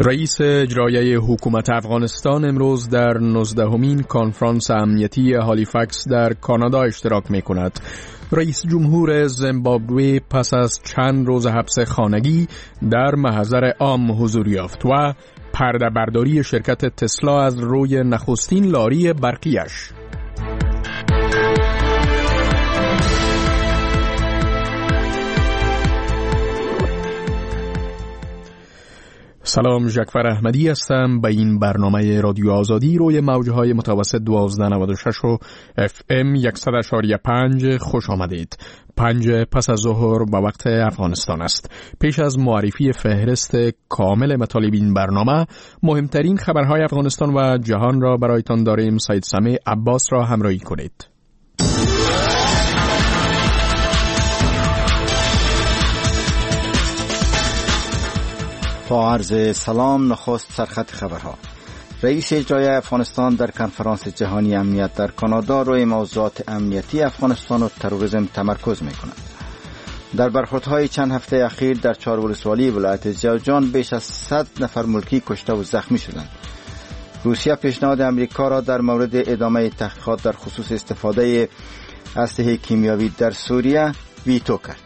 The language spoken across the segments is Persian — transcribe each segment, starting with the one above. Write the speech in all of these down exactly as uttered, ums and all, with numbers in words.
رئیس اجرایی حکومت افغانستان امروز در نوزدهمین کنفرانس امنیتی هالیفکس در کانادا اشتراک می کند. رئیس جمهور زیمبابوه پس از چند روز حبس خانگی در محضر عام حضور یافت و پرده برداری شرکت تسلا از روی نخستین لاری برقیش. سلام، جعفر احمدی هستم. به این برنامه رادیو آزادی روی موجهای متوسط دوازده نود و شش و اف ام صد و شش و پنج خوش آمدید. پنج پس از ظهر به وقت افغانستان است. پیش از معرفی فهرست کامل مطالب این برنامه، مهمترین خبرهای افغانستان و جهان را برایتان داریم. سید سمیع عباس را همراهی کنید. با عرض سلام، نخست سرخط خبرها. رئیس اجرایی افغانستان در کنفرانس جهانی امنیت در کانادا روی موضوعات امنیتی افغانستان و تروریسم تمرکز می‌کند. در برخوردهای چند هفته اخیر در چهار ولسوالی ولایت جوزجان بیش از صد نفر ملکی کشته و زخمی شدند. روسیه پیشنهاد امریکا را در مورد ادامه تحقیقات در خصوص استفاده اسلحه کیمیاوی در سوریه ویتو کرد.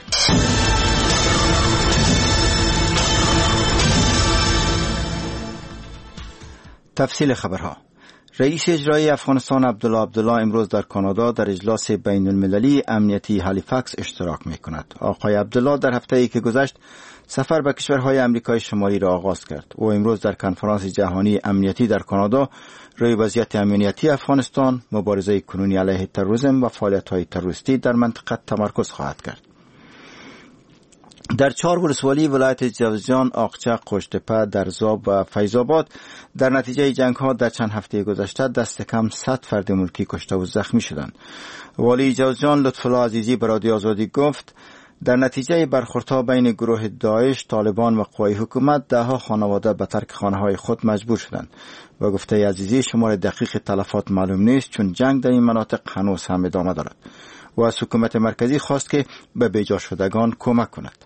تفصیل خبرها. رئیس اجرایی افغانستان عبدالله عبدالله امروز در کانادا در اجلاس بین المللی امنیتی هالیفکس اشتراک می کند. آقای عبدالله در هفته‌ای که گذشت سفر به کشورهای امریکای شمالی را آغاز کرد. او امروز در کنفرانس جهانی امنیتی در کانادا روی وضعیت امنیتی افغانستان، مبارزه کنونی علیه تروریسم و فعالیت‌های تروریستی در منطقه تمرکز خواهد کرد. در چهار ولسوالی ولایت جوزجان، آقچه، قوشتپه، درزاب و فیض‌آباد در نتیجه جنگ‌ها در چند هفته گذشته دست کم صد فرد ملکی کشته و زخمی شدند. والی جوزجان لطف‌الله عزیزی به رادیو آزادی گفت در نتیجه برخوردها بین گروه داعش، طالبان و قوای حکومت ده‌ها خانواده به ترک خانه‌های خود مجبور شدند. و گفته عزیزی شمار دقیق تلفات معلوم نیست چون جنگ در این مناطق هنوز هم ادامه دارد و از حکومت مرکزی خواست که به بیجا شدگان کمک کند.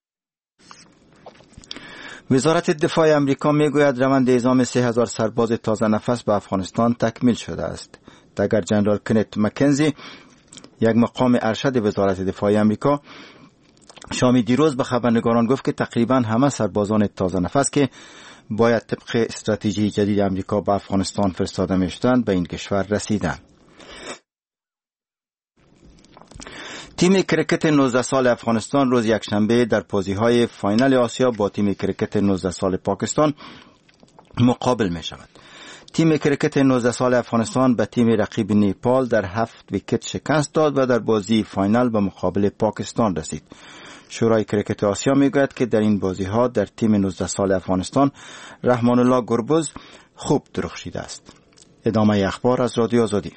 وزارت دفاع امریکا میگوید روند اعزام سه هزار سرباز تازه نفس به افغانستان تکمیل شده است. دگر جنرال کنت مکنزی، یک مقام ارشد وزارت دفاع امریکا، شامی دیروز به خبرنگاران گفت که تقریبا همه سربازان تازه نفس که باید طبق استراتژی جدید امریکا به افغانستان فرستاده میشدند به این کشور رسیدند. تیم کرکت نوزده سال افغانستان روز یکشنبه در بازی‌های فاینال آسیا با تیم کرکت نوزده سال پاکستان مقابل می شود. تیم کرکت نوزده سال افغانستان به تیم رقیب نیپال در هفت ویکت شکست داد و در بازی فاینال به مقابل پاکستان رسید. شورای کرکت آسیا می گوید که در این بازی‌ها در تیم نوزده سال افغانستان رحمان الله گربز خوب درخشیده است. ادامه اخبار از رادیو آزادی.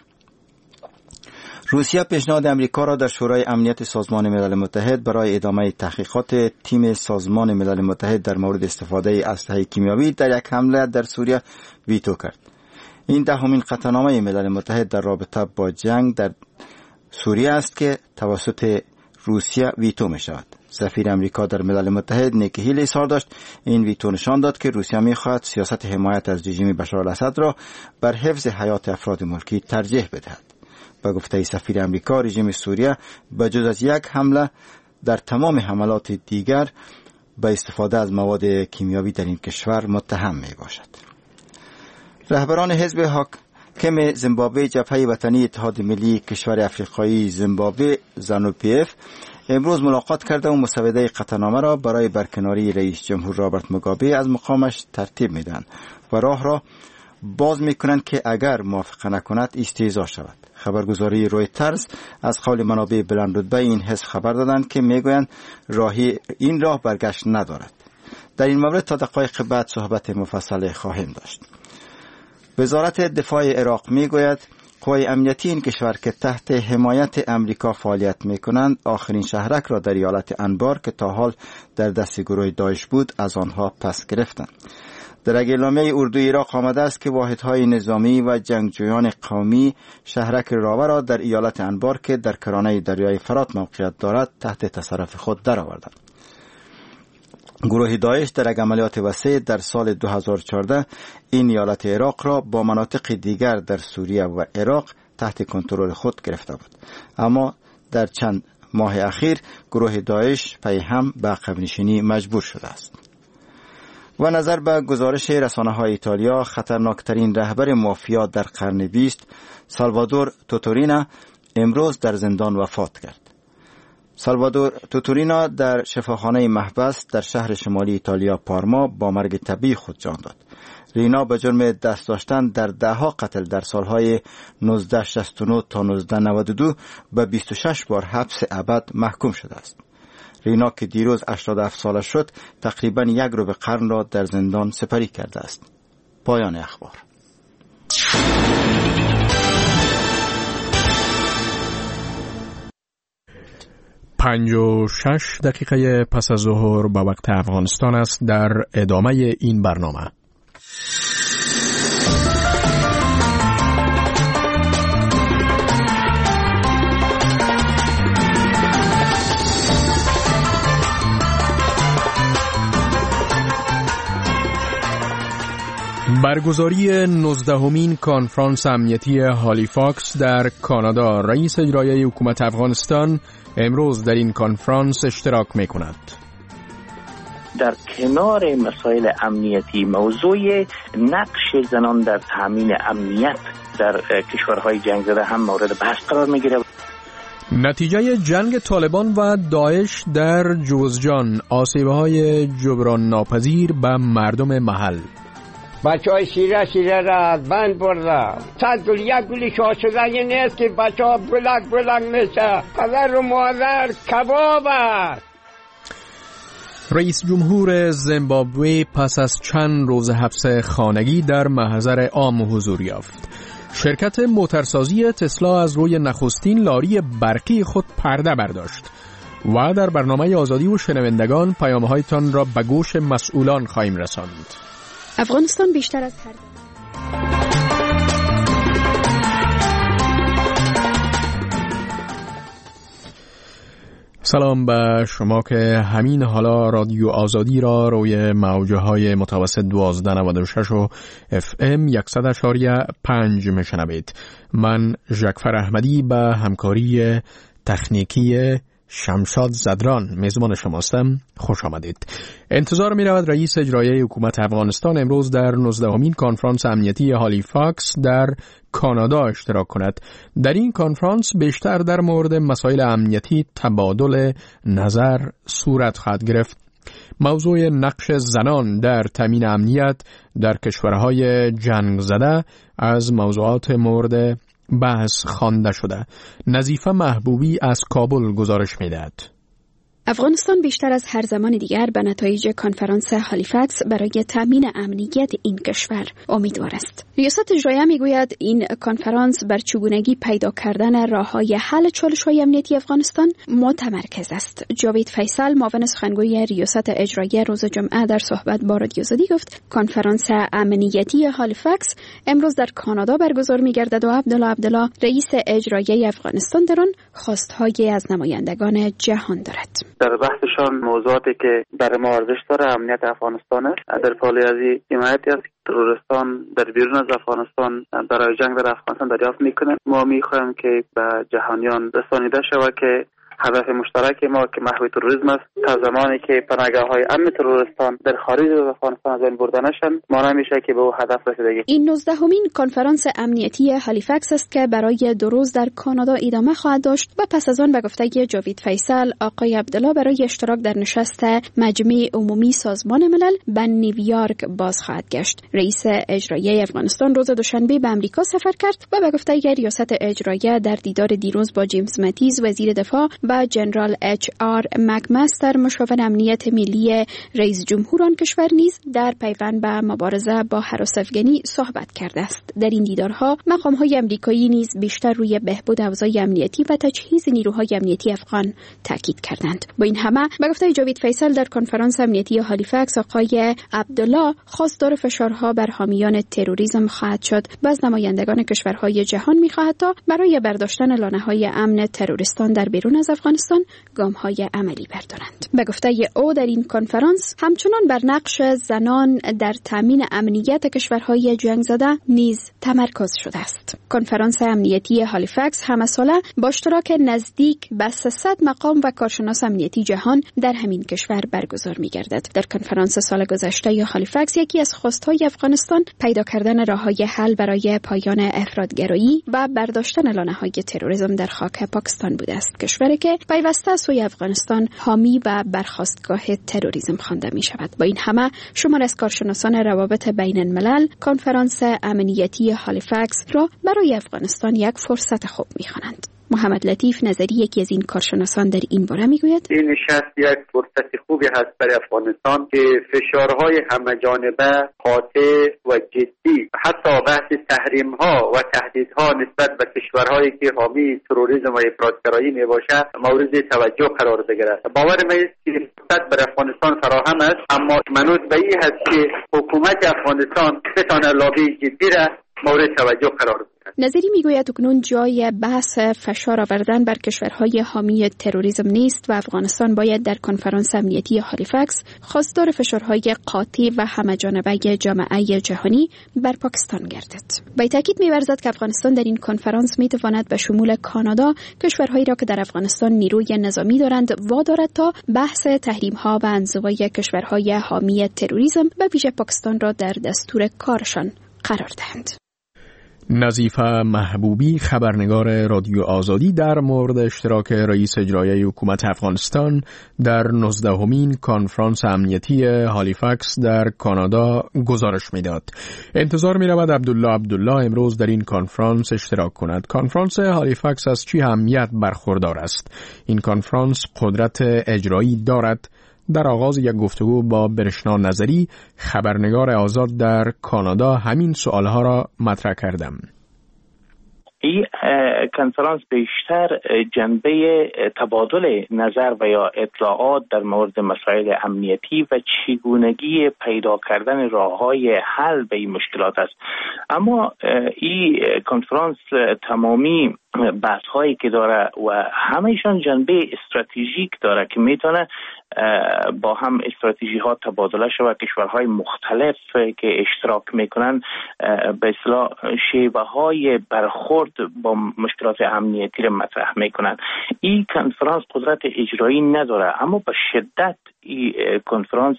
روسیه پیشنهاد امریکا را در شورای امنیت سازمان ملل متحد برای ادامه تحقیقات تیم سازمان ملل متحد در مورد استفاده اسلحه کیمیاوی در یک حمله در سوریه ویتو کرد. این دهمین قطعنامه ملل متحد در رابطه با جنگ در سوریه است که توسط روسیه ویتو می شود. سفیر امریکا در ملل متحد نیکی هیلی اظهار داشت این ویتو نشان داد که روسیه می خواهد سیاست حمایت از رژیم بشار الاسد را بر حفظ حیات افراد ملکی ترجیح بدهد. به گفته سفیر امریکا، رژیم سوریه بجز از یک حمله در تمام حملات دیگر به استفاده از مواد کیمیاوی در این کشور متهم می باشد. رهبران حزب حاکم زیمبابوه، جبهه وطنی اتحاد ملی کشور افریقایی زیمبابوه زانو پی اف، امروز ملاقات کرده و مسوده قطعنامه را برای برکناری رئیس جمهور رابرت موگابه از مقامش ترتیب میدن و راه را باز میکنند که اگر موافقه نکند استیضاح شود. خبرگزاری رویترز از قول منابع بلند رتبه این حزب خبر دادند که میگویند راهی این راه برگشت ندارد. در این مورد تا دقایق بعد صحبت مفصل خواهیم داشت. وزارت دفاع عراق میگوید قوای امنیتی این کشور که تحت حمایت امریکا فعالیت میکنند آخرین شهرک را در ایالت انبار که تا حال در دست گروه داعش بود از آنها پس گرفتند. در اعلامیه اردوی عراق آمده است که واحدهای نظامی و جنگجویان قومی شهرک راوه را در ایالت انبار که در کرانه دریای فرات موقعیت دارد تحت تصرف خود درآوردند. گروه داعش در یک عملیات وسیع در سال دو هزار و چهارده این ایالت عراق را با مناطق دیگر در سوریه و عراق تحت کنترل خود گرفته بود، اما در چند ماه اخیر گروه داعش پی هم به عقب نشینی مجبور شده است. و نظر به گزارش رسانه‌های ایتالیا، خطرناکترین رهبر مافیا در قرن بیست سالوادور توتورینا امروز در زندان وفات کرد. سالوادور توتورینا در شفاخانه محبس در شهر شمالی ایتالیا پارما با مرگ طبیعی خود جان داد. رینا به جرم دست داشتن در دهها قتل در سالهای نوزده شصت و نه تا نوزده نود و دو به بیست و شش بار حبس ابد محکوم شده است. رینا که دیروز هشتاد و هفت ساله شد، تقریبا یک ربع قرن را در زندان سپری کرده است. پایان اخبار. پنج و شش دقیقه پس از ظهر به وقت افغانستان است. در ادامه این برنامه برگزاری نوزدهمین کنفرانس امنیتی هالیفاکس در کانادا. رئیس اجرایی حکومت افغانستان امروز در این کنفرانس اشتراک می‌کند. در کنار مسائل امنیتی، موضوع نقش زنان در تامین امنیت در کشورهای جنگ زده هم مورد بحث قرار می‌گیرد. نتیجه جنگ طالبان و داعش در جوزجان، آسیب‌های جبران ناپذیر به مردم محل. بچه های شیره شیره را از بند بردم. صد گل یک گلی شاه شدنی نیست که بچه ها بلند بلند میشه. پدر و مادر کباب است. رئیس جمهور زیمبابوه پس از چند روز حبس خانگی در محضر عام حضور یافت. شرکت موتورسازی تسلا از روی نخستین لاری برقی خود پرده برداشت. و در برنامه آزادی و شنوندگان پیام‌هایتان را به گوش مسئولان خواهیم رساند. افغانستان بیشتر از هر سلام به شما که همین حالا رادیو آزادی را روی موجه های متوسط دوازده نود و شش و اف ام صد اشاریه پنج میشنوید. من ژکفر احمدی به همکاری تکنیکی شمشاد زدران میزبان شماستم. خوش آمدید. انتظار می رود رئیس اجرایی حکومت افغانستان امروز در نوزدهمین کنفرانس امنیتی هالیفاکس در کانادا اشتراک کند. در این کنفرانس بیشتر در مورد مسائل امنیتی تبادل نظر صورت خواهد گرفت. موضوع نقش زنان در تامین امنیت در کشورهای جنگ زده از موضوعات مورد بحث خوانده شده. نظیفه محبوبی از کابل گزارش می‌دهد. افغانستان بیشتر از هر زمان دیگر به نتایج کنفرانس هالیفاکس برای تامین امنیت این کشور امیدوار است. ریاست اجرایی میگوید این کنفرانس بر چگونگی پیدا کردن راه‌های حل چالش‌های امنیتی افغانستان متمرکز است. جاوید فیصل، معاون سخنگوی ریاست اجرایی، روز جمعه در صحبت با رادیو آزادی گفت کنفرانس امنیتی هالیفاکس امروز در کانادا برگزار می‌گردد و عبدالله عبدالله، رئیس اجرایی افغانستان، در آن خواست‌هایی از نمایندگان جهان دارد. در بحثشان موضوعاتی که برای ما ارزش داره امنیت افغانستان است. در پالی از حمایتی است تروریستان در بیرون از افغانستان برای جنگ در افغانستان دریافت میکنند. ما میخواهیم که به جهانیان رسانیده شود که هدف مشترک ما که محو تروریسم است. تا زمانی که پناهگاه‌های امن تروریستان در خارج از افغانستان از بین برده نشن، ما نمیشه که به او هدف رسیدگی. این نوزدهمین کنفرانس امنیتی هالیفاکس است که برای دو روز در کانادا ادامه خواهد داشت و پس از آن به گفته جاوید فیصل، آقای عبدالله برای اشتراک در نشست مجمع عمومی سازمان ملل به نیویورک باز خواهد گشت. رئیس اجرایی افغانستان روز دوشنبه به امریکا سفر کرد و به گفته ریاست اجرایی در دیدار دیروز با جیمز ماتیز وزیر دفاع و جنرال اچ آر مکمستر مشاور امنیت ملی رئیس جمهور آن کشور نیز در پیوند به مبارزه با هراس افغانی صحبت کرده است. در این دیدارها مقام‌های آمریکایی نیز بیشتر روی بهبود اوضاع امنیتی و تجهیز نیروهای امنیتی افغان تاکید کردند. با این همه به گفته جاوید فیصل، در کنفرانس امنیتی هالیفاکس آقای عبدالله خواستار فشارها بر حامیان تروریسم خواهد شد و از نمایندگان کشورهای جهان می‌خواهد تا برای برداشتن لانه‌های امن تروریستان در بیرون از افغانستان گام‌های عملی بردارند. به گفته او در این کنفرانس همچنان بر نقش زنان در تامین امنیت کشورهای جنگ زده نیز تمرکز شده است. کنفرانس امنیتی هالیفکس همه ساله با اشتراک نزدیک به سیصد مقام و کارشناس امنیتی جهان در همین کشور برگزار می‌گردد. در کنفرانس سال گذشته یا هالیفکس یکی از خواست‌های افغانستان پیدا کردن راه‌های حل برای پایان افراط‌گرایی و برداشتن لانه‌های تروریسم در خاک پاکستان بوده است، کشوری که پیوسته سوی افغانستان حامی و برخاستگاه تروریسم خوانده می‌شود. با این همه شمار از کارشناسان روابط بین الملل کنفرانس امنیتی هالیفکس را برای افغانستان یک فرصت خوب می‌خوانند. محمد لطیف نظری یکی از این کارشناسان در این باره میگوید این نشست یک فرصت خوبی هست برای افغانستان که فشارهای همه جانبه قاطع و جدی، حتی بحث تحریم ها و تهدیدها نسبت به کشورهایی که حامی تروریسم و افراطگرایی میباشه مورد توجه قرار بگیرد. باور من است که فرصت برای افغانستان فراهم است، اما منوط به این هست که حکومت افغانستان بتونه لابی جدی را مورد توجه قرار بده. نظری میگوید اکنون جای بحث فشار آوردن بر کشورهای حامی تروریسم نیست و افغانستان باید در کنفرانس امنیتی هالیفکس خواستار فشارهای قاطع و همه‌جانبه جامعه جهانی بر پاکستان گردد. با تاکید می‌ورزد که افغانستان در این کنفرانس می‌تواند به شمول کانادا کشورهایی را که در افغانستان نیروی نظامی دارند وادارد تا بحث تحریم‌ها و انزوای کشورهای حامی تروریسم به ویژه پاکستان را در دستور کارشان قرار دهند. نظیفه محبوبی خبرنگار رادیو آزادی در مورد اشتراک رئیس اجرایی حکومت افغانستان در نوزدهمین کنفرانس امنیتی هالیفکس در کانادا گزارش میداد. انتظار می رود عبدالله عبدالله امروز در این کنفرانس اشتراک کند. کنفرانس هالیفکس از چه اهمیت برخوردار است؟ این کنفرانس قدرت اجرایی دارد؟ در آغاز یک گفتگو با برشنا نظری خبرنگار آزاد در کانادا همین سوالها را مطرح کردم. این کنفرانس بیشتر جنبه تبادل نظر و یا اطلاعات در مورد مسائل امنیتی و چگونگی پیدا کردن راه‌های حل به این مشکلات است. اما این کنفرانس تمامی بحث هایی که داره و همه‌شان جنبه استراتژیک داره که میتونه با هم استراتژی ها تبادله شود. کشورهای مختلف که اشتراک میکنن به اصطلاح شیوه های برخورد با مشکلات امنیتی را مطرح میکنن. این کنفرانس قدرت اجرایی نداره، اما به شدت این کنفرانس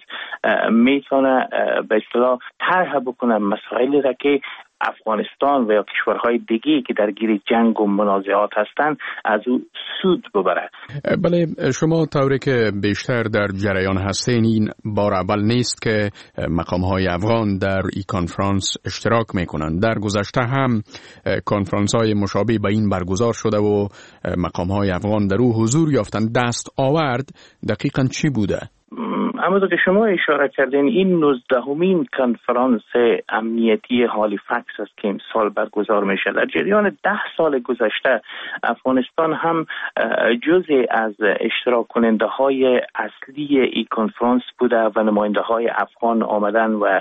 میتونه به اصطلاح طرح بکنه مسائلی را که افغانستان و یا کشورهای دیگه که درگیر جنگ و منازعات هستند از او سود ببره. بله، شما طوری که بیشتر در جریان هستین این بار اول نیست که مقام‌های افغان در این کنفرانس اشتراک میکنند. در گذشته هم کنفرانس‌های مشابه به این برگزار شده و مقام‌های افغان در او حضور یافتند. دست آورد دقیقاً چی بوده؟ همونطور که شما اشاره کردین این نوزدهمین کنفرانس امنیتی هالیفکس است که امسال برگزار میشه. در جریان ده سال گذشته افغانستان هم جزء از اشتراک کننده های اصلی این کنفرانس بوده و نماینده های افغان آمدن و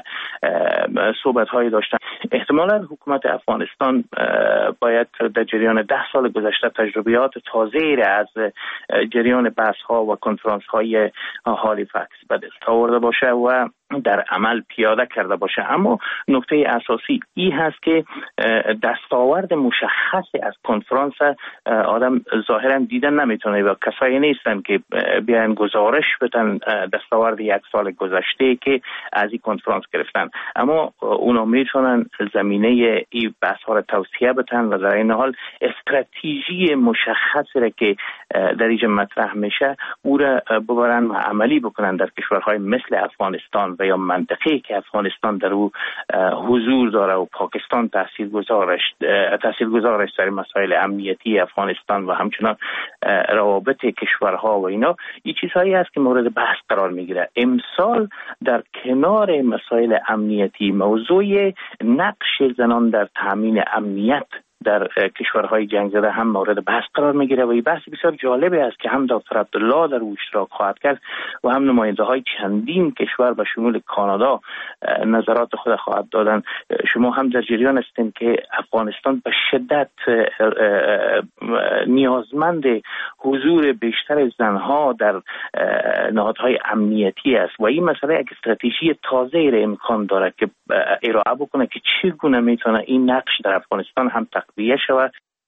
صحبت های داشتن. احتمالا حکومت افغانستان باید در جریان ده سال گذشته تجربیات تازه را از جریان بحث ها و کنفرانس های هالیفکس به دست آورده باشه و در عمل پیاده کرده باشه. اما نکته اساسی این هست که دستاورد مشخصی از کنفرانس آدم ظاهرا دیدن نمیتونه و کسایی نیستن که بیان گزارش بدن دستاورد یک سال گذشته که از این کنفرانس گرفتن، اما اونا میتونن زمینه این بحث ها را توصیه بدن و در این حال استراتژی مشخصی را که در اینجا مطرح میشه او را ببرن و عملی بکنن در کشورهای مثل افغانستان و یا منطقه‌ای که افغانستان در او حضور داره و پاکستان تاثیرگذارش تاثیرگذارش در مسائل امنیتی افغانستان و همچنان روابط کشورها و اینا. این چیزهایی است که مورد بحث قرار میگیره. امسال در کنار مسائل امنیتی موضوع نقش زنان در تامین امنیت در کشورهای جنگ زده هم مورد بحث قرار میگیره و این بحث بسیار جالبی است که هم دکتر عبدالله در او اشتراک خواهد کرد و هم نماینده های چندین کشور به شمول کانادا نظرات خود خواهد دادن. شما هم در جریان هستین که افغانستان به شدت نیازمند حضور بیشتر زنها در نهادهای امنیتی است و این مسئله یک استراتژی تازه را امکان داره که ارائه بکنه که چگونه میتونه این نقش در افغانستان هم تقویه شود.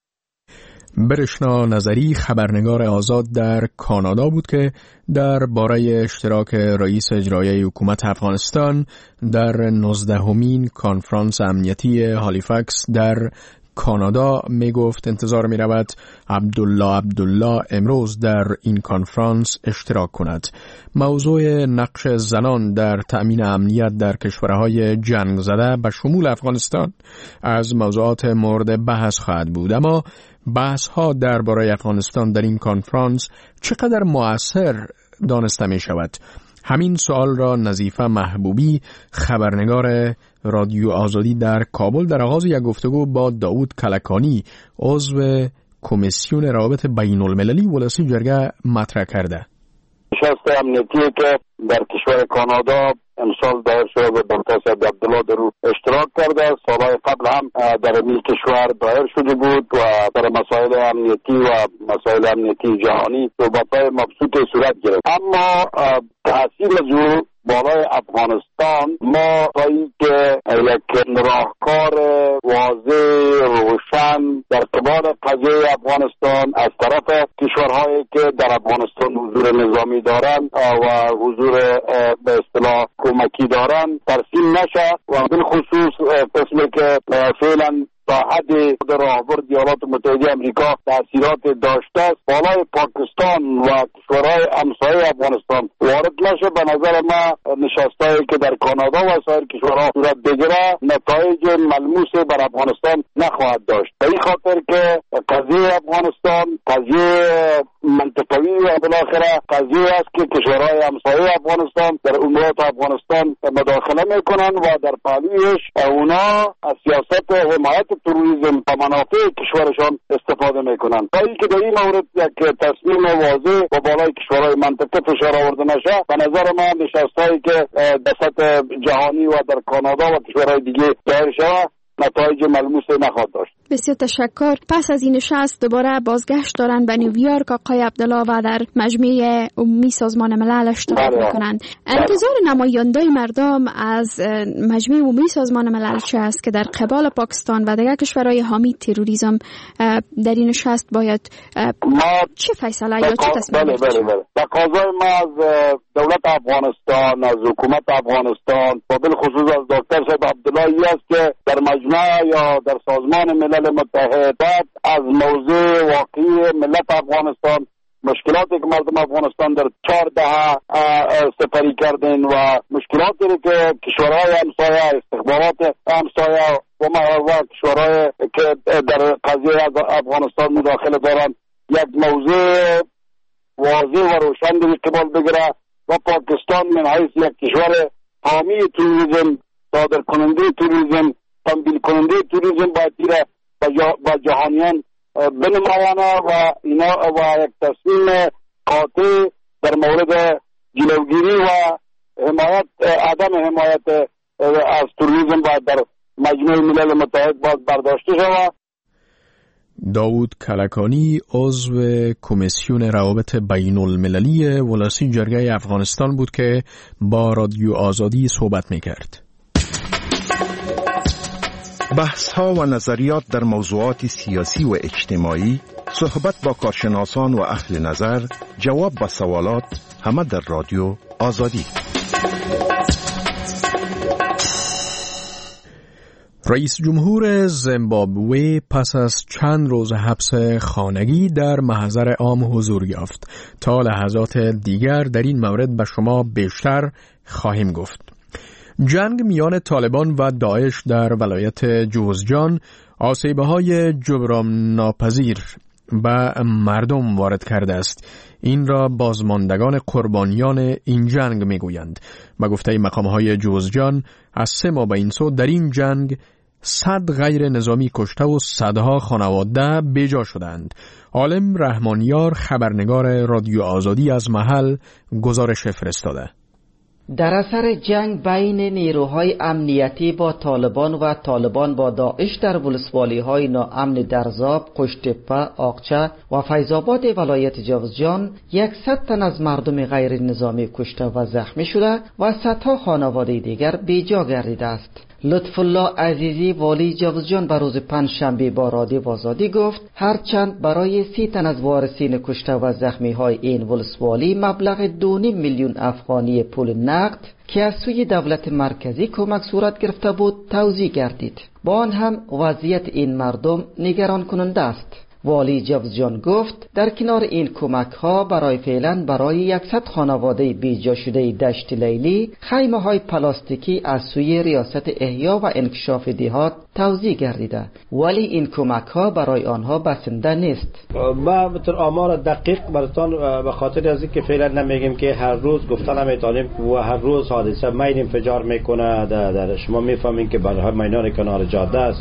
برشنا نظری خبرنگار آزاد در کانادا بود که در باره اشتراک رئیس اجرایی حکومت افغانستان در نوزدهمین کنفرانس امنیتی هالیفکس در کانادا می گفت انتظار می رود عبدالله عبدالله امروز در این کنفرانس اشتراک کند. موضوع نقش زنان در تأمین امنیت در کشورهای جنگ زده به شمول افغانستان از موضوعات مورد بحث خواهد بود، اما بحث ها درباره افغانستان در این کنفرانس چقدر مؤثر دانسته می شود؟ همین سوال را نظیفه محبوبی خبرنگار رادیو آزادی در کابل در آغاز یک گفتگو با داود کلکانی عضو کمیسیون روابط بین المللی ولسی جرگه مطرح کرده. نشست امنیتی که در کشور کانادا امسال دایر شده و دکتر سید عبدالله در او اشتراک کرده، سالهای قبل هم در این کشور دایر شده بود و در مسائل امنیتی و مسائل امنیتی جهانی صحبت‌های مبسوطی صورت گرفت. اما تأثیر از او بالای افغانستان ما تا اینکه یک راهکار واضح روشن در ارتباط قضیه افغانستان از طرف کشورهایی که در افغانستان حضور نظامی دارند و حضور به اصطلاح کمکی دارند ترسیم نشه و بالخصوص قسمی که فعلا تا حد راهبرد ایالات متحده آمریکا تأثیرات داشته است بالای پاکستان و کشورهای همسایه افغانستان وارد نشه. به نظر ما نشستایی که در کانادا و سایر کشورها صورت بگیره نتایج ملموس بر افغانستان نخواهد داشت. به این خاطر که قضیه افغانستان قضیه منطقوی و بالاخره قضیه است که کشورهای همسایه افغانستان در امورات افغانستان مداخله میکنن و در پهلویش اونا از سیاست حمایت تروریسم و منافع کشورشان استفاده میکنن. تا اینکه در این مورد یک تصمیم واضح و بالای کشورهای منطقه فشار آورده نشه، به نظر من نشستایی که در سطح جهانی و در کانادا و کشورهای دیگه دایر شود نتایج ملموس نخواهد داشت. بسیار تشکر. پس از این نشست دوباره بازگشت دارن به نیویورک آقای عبدالله و در مجمع عمومی سازمان ملل اشتراک میکنند. انتظار نمایندای مردم از مجمع عمومی سازمان ملل چه است که در قبال پاکستان و دیگر کشورهای حامی تروریسم در این نشست باید چه فیصله یا چه تصمیم بگیرد؟ بله بله بله. تقاضای ما از دولت افغانستان، از حکومت افغانستان و بالخصوص از دکتر سید عبدالله است که در مجمع یا در سازمان ملل متحد از موضوع واقعی ملت افغانستان، مشکلاتی که مردم افغانستان در چهار دهه سپری کردن و مشکلاتی که کشورهای همسایه، استخبارات همسایه و کشورهای که در قضیه افغانستان مداخله دارند یک موضوع واضح و روشن در قبال بگیره و پاکستان من حیث یک کشور حامی توریسم، صادر کننده توریسم، تمویل کننده توریسم باید دیره با جهانیان بنمایانه و اینا و یک تصمیم قاطع در مورد جلوگیری و حمایت عدم حمایت از توریسم باید در مجمع ملل متحد باید برداشته شود. داود کلکانی عضو کمیسیون روابط بین المللی ولسی جرگه افغانستان بود که با رادیو آزادی صحبت میکرد. بحث ها و نظریات در موضوعات سیاسی و اجتماعی، صحبت با کارشناسان و اهل نظر، جواب به سوالات، همه در رادیو آزادی. رئیس جمهور زیمبابوه پس از چند روز حبس خانگی در محضر عام حضور یافت. تا لحظات دیگر در این مورد به شما بیشتر خواهیم گفت. جنگ میان طالبان و داعش در ولایت جوزجان آسیب‌های جبران ناپذیر به مردم وارد کرده است. این را بازماندگان قربانیان این جنگ میگویند. به گفته مقام‌های جوزجان از سه ماه به این سو در این جنگ صد غیر نظامی کشته و صدها خانواده بیجا شدند. عالم رحمانیار خبرنگار رادیو آزادی از محل گزارش فرستاده. در اثر جنگ بین نیروهای امنیتی با طالبان و طالبان با داعش در ولسوالی‌های ناامن درزاب، قشت‌تپه، آقچه و فیض‌آباد ولایت جوزجان صد تن از مردم غیر نظامی کشته و زخمی شده و صدها خانواده دیگر بیجا گردیده است. لطف الله عزیزی والی جوزجان به روز پنجشنبه با رادیو آزادی گفت هرچند برای سی تن از وارثین کشته و زخمی های این ولسوالی مبلغ دو نیم میلیون افغانی پول نقد که از سوی دولت مرکزی کمک صورت گرفته بود توضیح گردید. با آن هم وضعیت این مردم نگران کننده است. والی جوزجان گفت در کنار این کمک ها برای فعلا برای صد خانواده بیجا شده دشت لیلی خیمه های پلاستیکی از سوی ریاست احیا و انکشاف دهات توزیع گردیده، ولی این کمک ها برای آنها بسنده نیست. ما بطور آمار دقیق براتون به خاطر از اینکه فعلا نمیگیم که هر روز گفتن نمیتونیم و هر روز حادثه مین انفجار میکنه. در, در شما میفهمین که برای میدان کنار جاده است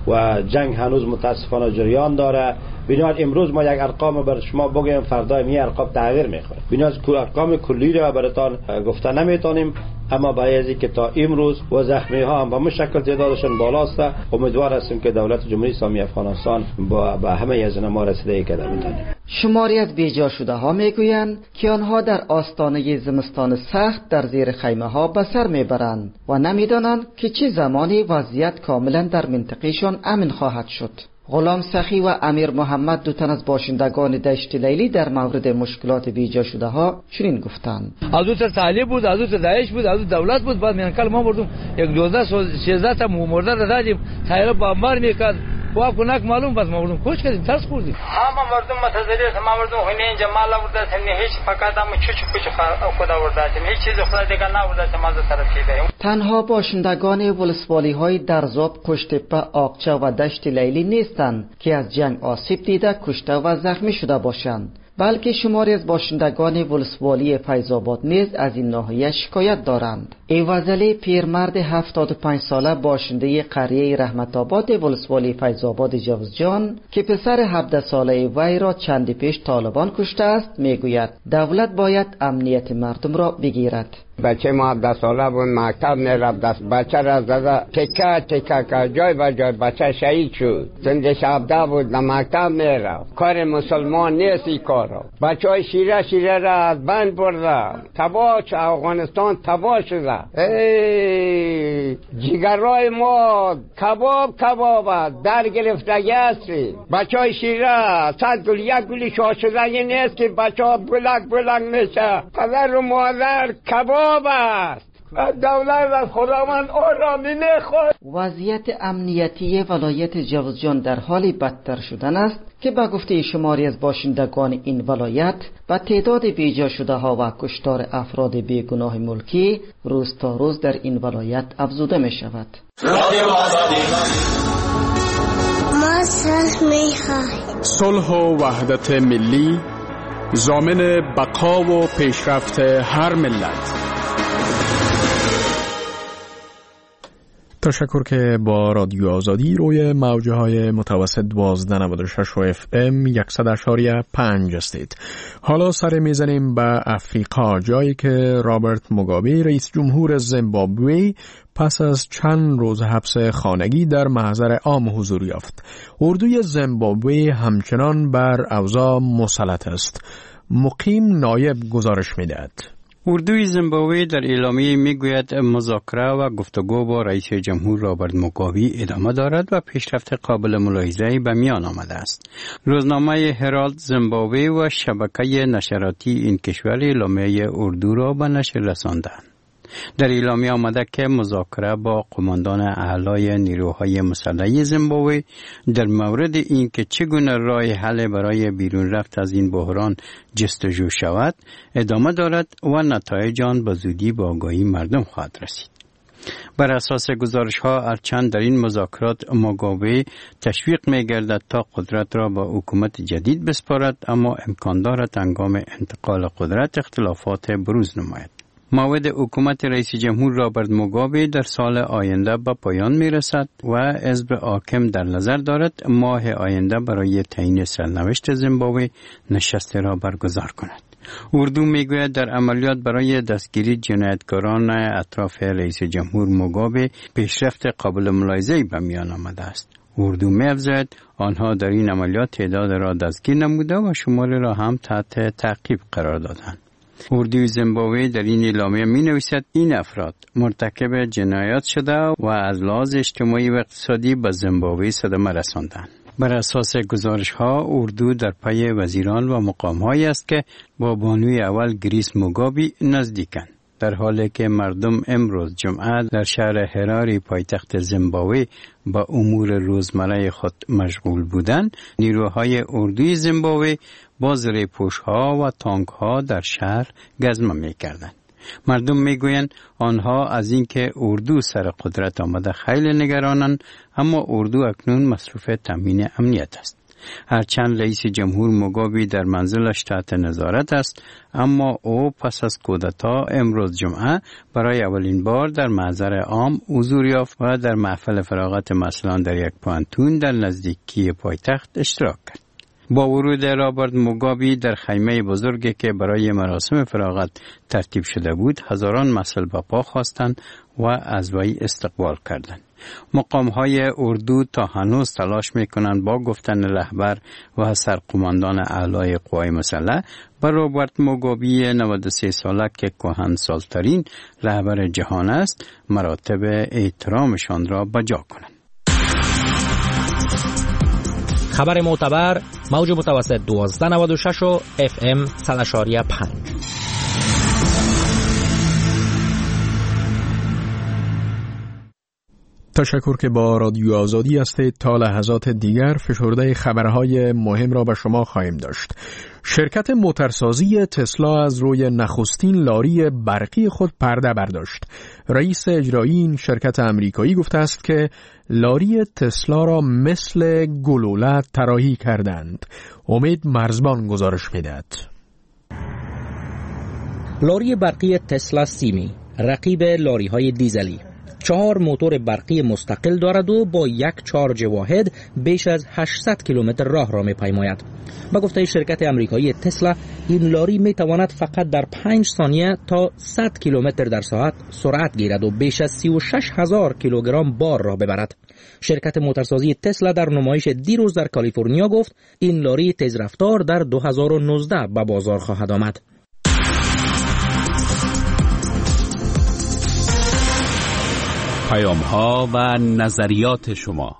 و جنگ هنوز متاسفانه جریان داره. بنابراین امروز ما یک ارقام بر شما بگیم، فردا می ارقام تغییر میخوره. بنابراین ارقام کلی را براتون گفته نمیتونیم، اما باید که تا امروز و زخمی ها هم به مشکل تعدادشون بالاست. امیدوار هستیم که دولت جمهوری اسلامی افغانستان با به همه از ما رسیدگی کنه. شماری از بیجا شده ها میگویند که آنها در آستانه زمستان سخت در زیر خیمه ها به سر میبرند و نمیدانند که چه زمانی وضعیت کاملا در منطقهشان امن خواهد شد. غلام سخی و امیر محمد دو تن از باشندگان دشت لیلی در مورد مشکلات بیجا شده ها چنین گفتند: از اون طالب بود، از اون داعش بود، از اون دولت بود. بعد میان کل ما مردم یک دوازده سیزده تا مرده را دادیم، خیلی بمبار میکرد و کنک معلوم بس ما مردم کوچ کردیم، ترس خوردیم. اما مردم متضرر ما مردم هنه اینجا مال آورده هنه هیچ فقط هم چوچ کوچ خود آورده هیچ چیز خود دیگه نآورده ما از طرف کیده. تنها باشندگان ولسوالی های درزاب، قشت‌تپه، آقچه و دشت لیلی نیستند که از جنگ آسیب دیده کشته و زخمی شده باشند، بلکه شماری از باشندگان ولسوالی فیض‌آباد نیز از این ناحیه شکایت دارند. ایوازلی پیرمرد هفتاد و پنج ساله باشنده قریه رحمت آباد ولسوالی فیض‌آباد جوزجان که پسر هفده ساله وی را چندی پیش طالبان کشته است میگوید دولت باید امنیت مردم را بگیرد. بچه ما هفده ساله بود، مکتب میرفت، دست بچه را زده تکه تکه که جای به جای بچه شهید شد. سنش هفده بود، مکتب میرفت. کار مسلمان نیست این کارا. بچه های شیره شیره را از بند برده، تباه شد، افغانستان تباه شده. ای جگرهای ما کباب کباب در گرفتگی هستی. بچه های شیره صد گل یک گلی شاه شدنی نیست که بچه ها بلک بلک میشه. پدر و مادر کباب است. دولت از خداوند آرامی نخواد. وضعیت امنیتی ولایت جوزجان در حال بدتر شدن است که به گفته شماری از باشندگان این ولایت و تعداد بیجا شده ها و کشتار افراد بیگناه ملکی روز تا روز در این ولایت افزوده می شود. ما صلح می خواهیم. صلح و وحدت ملی ضامن بقا و پیشرفت هر ملت. تشکر که با رادیو آزادی روی موجه های متوسط دوازده نود و شش و اف ام صد و پنج هستید. حالا سر میزنیم به افریقا، جایی که رابرت موگابه رئیس جمهور زیمبابوه پس از چند روز حبس خانگی در محضر عام حضور یافت. اردوی زیمبابوه همچنان بر اوضاع مسلط است. مقیم نایب گزارش میدهد. اردوی زیمبابوه در اعلامیه میگوید مذاکره و گفتگو با رئیس جمهور رابرت موگابه ادامه دارد و پیشرفت قابل ملاحظه‌ای به میان آمده است. روزنامه هرالد زیمبابوه و شبکه نشراتی این کشور اعلامیه اردو را به نشر رساندند. در اعلامیه آمده که مذاکره با قماندان اعلای نیروهای مسلح زیمبابوه در مورد این که چگونه راه حل برای بیرون رفت از این بحران جستجو شود ادامه دارد و نتایج آن به زودی به آگاهی مردم خواهد رسید. بر اساس گزارش ها هرچند در این مذاکرات موگابه تشویق می گردد تا قدرت را به حکومت جدید بسپارد، اما امکان دارد هنگام انتقال قدرت اختلافات بروز نماید. موعد حکومت رئیس جمهور رابرت موگابه در سال آینده به پایان می رسد و حزب حاکم در نظر دارد ماه آینده برای تعیین سرنوشت زیمبابوه نشست را برگزار کند. اردو میگوید در عملیات برای دستگیری جنایتکاران اطراف رئیس جمهور موگابه پیشرفت قابل ملاحظه‌ای به میان آمده است. اردو می‌افزاید آنها در این عملیات تعداد را دستگیر نموده و شماری را هم تحت تعقیب قرار دادند. اردوی زیمبابوه در این اعلامیه می نویسد این افراد مرتکب جنایات شده و از لحاظ اجتماعی و اقتصادی به زیمبابوه صدمه رساندند. بر اساس گزارش ها اردو در پی وزیران و مقام هایی است که با بانوی اول گریس موگابی نزدیکند. در حالی که مردم امروز جمعه در شهر هراری پایتخت زیمبابوه با امور روزمره خود مشغول بودند، نیروهای اردوی زیمبابوه با زره‌پوش‌ها و تانک‌ها در شهر گزمه می‌کردند. مردم میگویند آنها از اینکه اردو سر قدرت آمده خیلی نگرانند، اما اردو اکنون مصروف تامین امنیت است. هرچند رئیس جمهور موگابی در منزلش تحت نظارت است، اما او پس از کودتا امروز جمعه برای اولین بار در محضر عام حضور یافت و در محفل فراغت مسئولان در یک پانتون در نزدیکی پایتخت اشتراک کرد. با ورود رابرت موگابی در خیمه بزرگی که برای مراسم فراغت ترتیب شده بود، هزاران مسئول به پا خواستند و از وی استقبال کردند. مقام‌های اردو تا هنوز تلاش می‌کنند با گفتن رهبر و سرقماندان اعلای قوای مسلح بر رابرت موگابی نود و سه ساله که کهنسال‌ترین رهبر جهان است، مراتب احترامشان را بجا کنند. خبر معتبر موج متوسط دوازده نود و شش و اف ام صد و پنج. تشکر که با رادیو آزادی هستید. تا لحظات دیگر فشرده خبرهای مهم را به شما خواهیم داشت. شرکت موتورسازی تسلا از روی نخستین لاری برقی خود پرده برداشت. رئیس اجرایی این شرکت امریکایی گفته است که لاری تسلا را مثل گلوله طراحی کردند. امید مرزبان گزارش می‌دهد. لاری برقی تسلا سیمی رقیب لاری‌های دیزلی چهار موتور برقی مستقل دارد و با یک چارج واحد بیش از هشتصد کیلومتر راه را می‌پیماید. با گفته شرکت امریکایی تسلا، این لاری می‌تواند فقط در پنج ثانیه تا صد کیلومتر در ساعت سرعت گیرد و بیش از سی و شش هزار کیلوگرم بار را ببرد. شرکت موتورسازی تسلا در نمایش دیروز در کالیفرنیا گفت این لاری تیزرفتار در دو هزار و نوزده به بازار خواهد آمد. پیام‌ها و نظریات شما.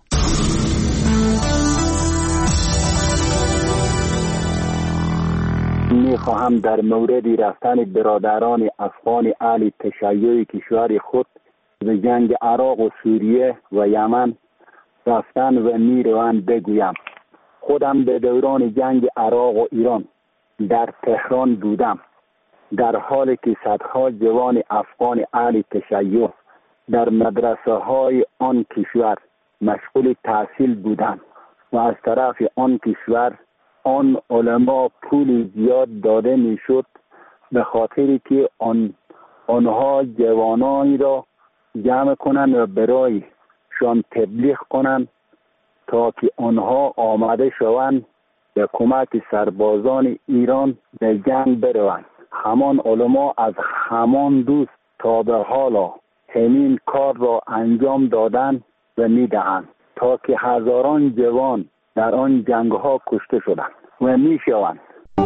می‌خواهم در مورد رفتن برادران افغان اهل تشیع کشور خود به جنگ عراق و سوریه و یمن رفتن و میروند بگویم. خودم به دوران جنگ عراق و ایران در تهران بودم، در حالی که صدها جوان افغان اهل تشیع در مدرسه های آن کشور مشغول تحصیل بودند و از طرف آن کشور آن علما پول زیاد داده میشد به خاطری که آن آنها جوانانی را جمع کنند و برای شان تبلیغ کنند تا که آنها آماده شوند به کمک سربازان ایران به جنگ بروند. همان علما از همان دوست تا به حالا همین کار را انجام دادن و میدهند تا که هزاران جوان در آن جنگ ها کشته شدند و میشوند.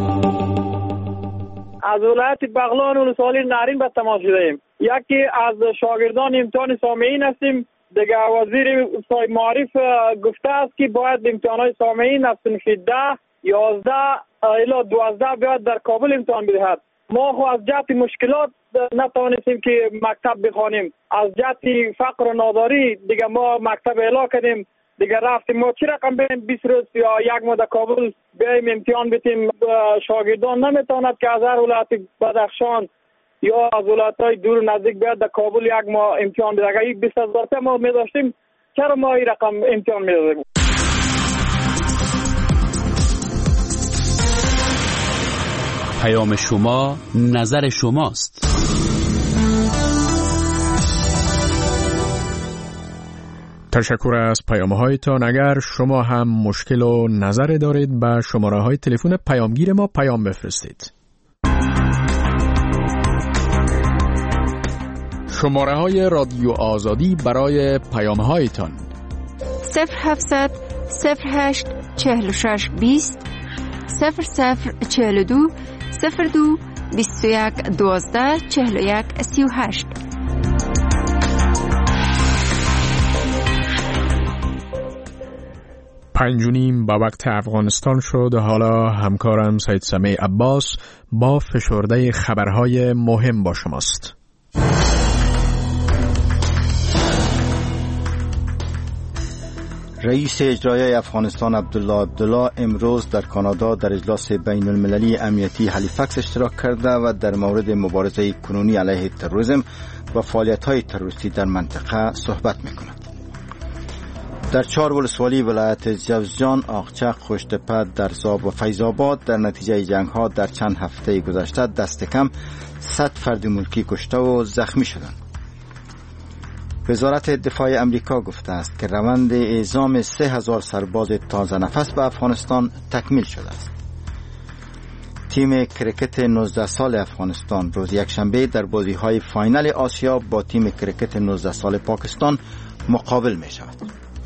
از ولایت بغلان و ولسوالی نارین به تماس شدیم. یکی از شاگردان امتحان سامعین هستیم. دیگه وزیر معارف گفته است که باید امتحانات سامعین از صنف ده، یازده الی دوازده بیاد در کابل امتحان بدهد. ما خو از جهت مشکلات نتوانستیم که مکتب بخوانیم. از جهت فقر و ناداری دیگه ما مکتب اعلام کردیم. دیگه رفتیم ما چی رقم بریم بیست روز یا یک ماه در کابل بیایم امتحان بدیم. شاگردان نمیتواند که از هر ولایت بدخشان یا از ولایت‌های دور نزدیک بیاد در کابل یک ماه امتحان بده. اگر بیست هزار تا ما می‌داشتیم چرا ما این رقم امتحان می‌دادیم؟ پیام شما نظر شماست. تشکر از پیام‌هایتان. اگر شما هم مشکل و نظر دارید به شماره‌های تلفن پیامگیر ما پیام بفرستید. شماره های رادیو آزادی برای پیام هایتان صفر هفتصد صفر هشت چهل و شش بیست صفر صفر چهل و دو صفر دو بیست و یک دوازده چهل و یک سی و هشت. پنج و نیم با وقت افغانستان شد. حالا همکارم سید سمیع عباس با فشرده خبرهای مهم با شماست. رئیس اجرایی افغانستان عبدالله عبدالله امروز در کانادا در اجلاس بین المللی امنیتی هالیفکس اشتراک کرده و در مورد مبارزه کنونی علیه تروریسم و فعالیت‌های تروریستی در منطقه صحبت می‌کند. در چهار ولسوالی ولایت جوزجان، آقچه، خوشتپه، درزاب و فیض‌آباد در نتیجه جنگ‌ها در چند هفته گذشته دست کم صد فرد ملکی کشته و زخمی شدند. وزارت دفاع امریکا گفته است که روند اعزام سه هزار سرباز تازه نفس به افغانستان تکمیل شده است. تیم کرکت نوزده سال افغانستان روز یکشنبه در بازی‌های فاینال آسیا با تیم کرکت نوزده سال پاکستان مقابل می شود.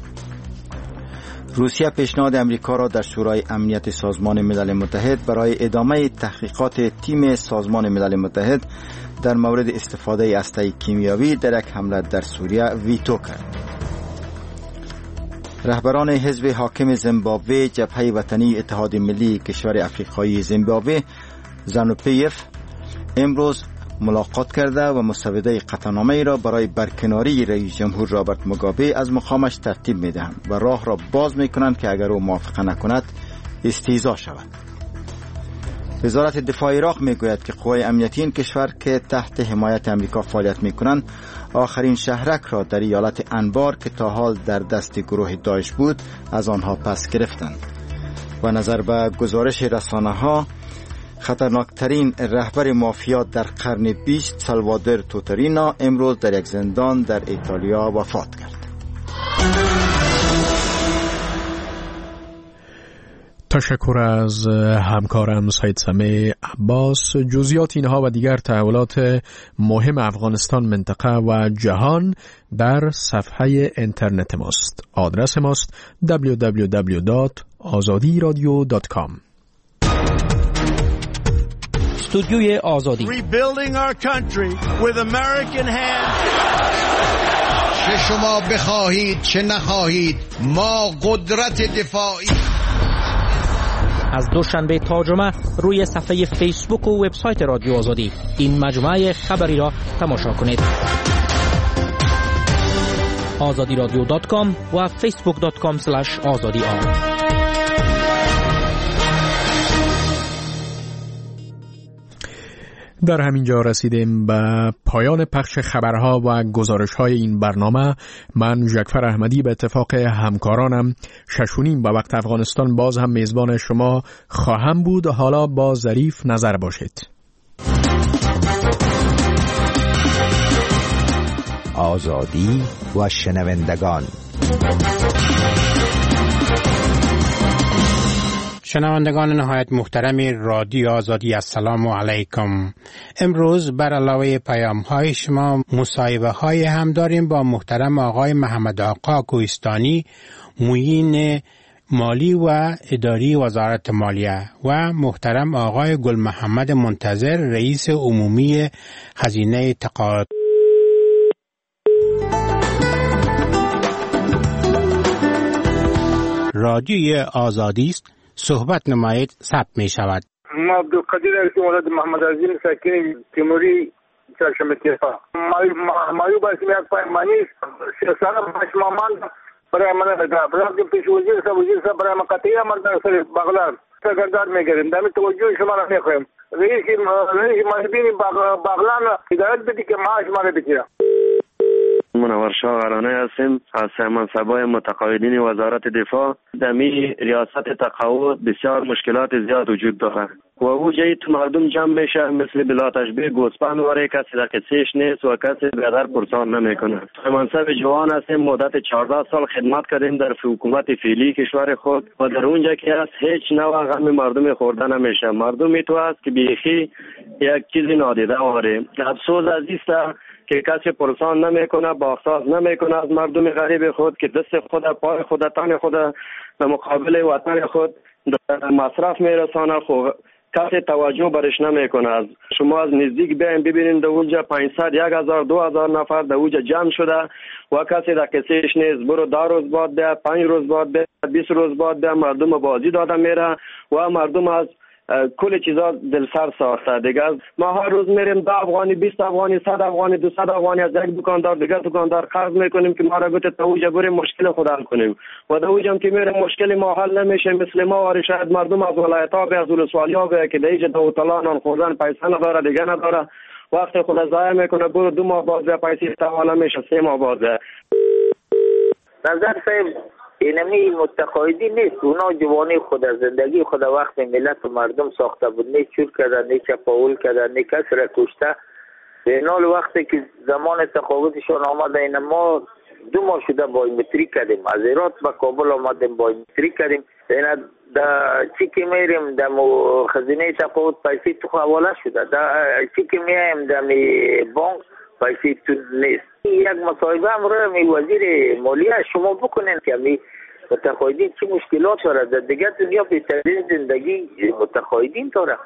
روسیه پیشنهاد امریکا را در شورای امنیت سازمان ملل متحد برای ادامه تحقیقات تیم سازمان ملل متحد در مورد استفاده اسلحه کیمیایی در یک حمله در سوریه ویتو کرد. رهبران حزب حاکم زیمبابوه، جبهه وطنی اتحاد ملی کشور افریقایی زیمبابوه زانو پی اف امروز ملاقات کرده و مسوده قطعنامه را برای برکناری رئیس جمهور رابرت موگابه از مقامش ترتیب می‌دهند و راه را باز می‌کنند که اگر او موافقت نکند استیضاح شود. وزارت دفاع عراق میگوید که قوای امنیتی این کشور که تحت حمایت امریکا فعالیت میکنند آخرین شهرک را در ایالت انبار که تا حال در دست گروه داعش بود از آنها پس گرفتند و نظر به گزارش رسانه‌ها خطرناکترین رهبر مافیا در قرن بیست سالوادور توترینا امروز در یک زندان در ایتالیا وفات کرد. تشکر از همکارم سید سمیع عباس. جزئیات اینها و دیگر تحولات مهم افغانستان، منطقه و جهان در صفحه اینترنت ماست. آدرس ماست دبلیو دبلیو دبلیو دات آزادی رادیو دات کام. استودیوی آزادی. Rebuilding our country with American hands. چه شما بخواهید چه نخواهید ما قدرت دفاعی. از دوشنبه تا جمعه روی صفحه فیسبوک و وبسایت رادیو آزادی این مجموعه خبری را تماشا کنید. آزادی رادیو دات کام و فیسبوک دات کام اسلش آزادی آر. در همین جا رسیدیم به پایان پخش خبرها و گزارش‌های این برنامه. من جعفر احمدی به اتفاق همکارانم ششونیم با وقت افغانستان باز هم میزبان شما خواهم بود. حالا با ظریف نظر باشید. آزادی و شنوندگان. شنوندگان نهایت محترم رادیو آزادی، السلام علیکم. امروز بر علاوه پیام های شما مصاحبه های هم داریم با محترم آقای محمد آقا کوهستانی، معین مالی و اداری وزارت مالیه و محترم آقای گل محمد منتظر، رئیس عمومی خزینه تقاعد. رادیوی آزادی است، صحبت نمایید، ثبت می شود. ما عبدالقدیر عزیز ولد محمد عظیم ساکن تیموری چهارشنبه تیفا مایو باید میاد پایمانی سیاسانا باشمامان برای من بدا برای پیش وزیر صاحب وزیر صاحب برای مقاطعی امر در سر بغلان سرگردار میگریم دمی توجه شما را میخوایم رئیس رئیس محبین بغلان هدایت بدی که معاش ماره بگیره. منور شاه غرانه هستیم از منصبای متقاعدین وزارت دفاع. دمی ریاست تقاعد بسیار مشکلات زیاد وجود دارد. و او جایی تو مردم جمع میشه مثل بلا تشبیه گوسپند واره، کسی در قصهش نیست و کسی بیادر پرسان نمیکنه. منصب جوان هستیم، مدت چهارده سال خدمت کردیم در حکومت فعلی کشور خود و در اونجا که هست هیچ نوع غم مردم خورده نمیشه. مردمی تو هست که بیخی یک چیزی نادیده واره. افسوس عزیزه که کسی پرسان نمیکنه، باخساز نمیکنه از مردم غریب خود که دست خود، پای خود، تن خود در مقابل وطن خود در مصرف میرسانه. خب کسی توجه برش نمیکنه. از شما از نزدیک بیاین ببینید در اونجا پانصد، یک هزار، دو هزار نفر در اونجا جمع شده و کسی در کسیش نیست. برو ده روز بعد بیا، پنج روز بعد بیا، بیست روز بعد بیا، مردم بازی داده میره و مردم از کل چیزا دل سر ساخته دیگه. ما هر روز میریم ده افغانی، بیست افغانی، صد افغانی، دویست افغانی از یک دکاندار دیگه دکاندار قرض میکنیم که ما را گفت تا اوجا بریم مشکل خود حل کنیم و در اوجا که میریم مشکل ما حل نمیشه. مثل ما و شاید مردم از ولایت ها به از ولسوالی ها به که دیگه دو طلا نان خوردن پیسه نداره دیگه نداره، وقت خود ضایع میکنه. برو دو ماه باز پیسه حواله میشه، سه ماه باز. نظر صاحب اینمی متقاعدی نیست، اونا جوانی خود از زندگی خود وقت ملت و مردم ساخته بود، نه چور کردن، نه چپاول کردن، نه کس را کشته. به اینال وقتی که زمان تقاعدشان آمده این ما دو ماه شده بایومتری کردیم، از هرات به کابل آمدیم بایومتری کردیم. این در چی که میریم در خزینه تقاعد پیسی تو حواله شده، در چی که میایم در بانک پیسی تو نیست. یک مصاحبه هم رو می وزیر مالیه شما بکنین که می متقاعدین چی مشکلات داره. در دیگه دنیا بهترین زندگی متقاعدین داره.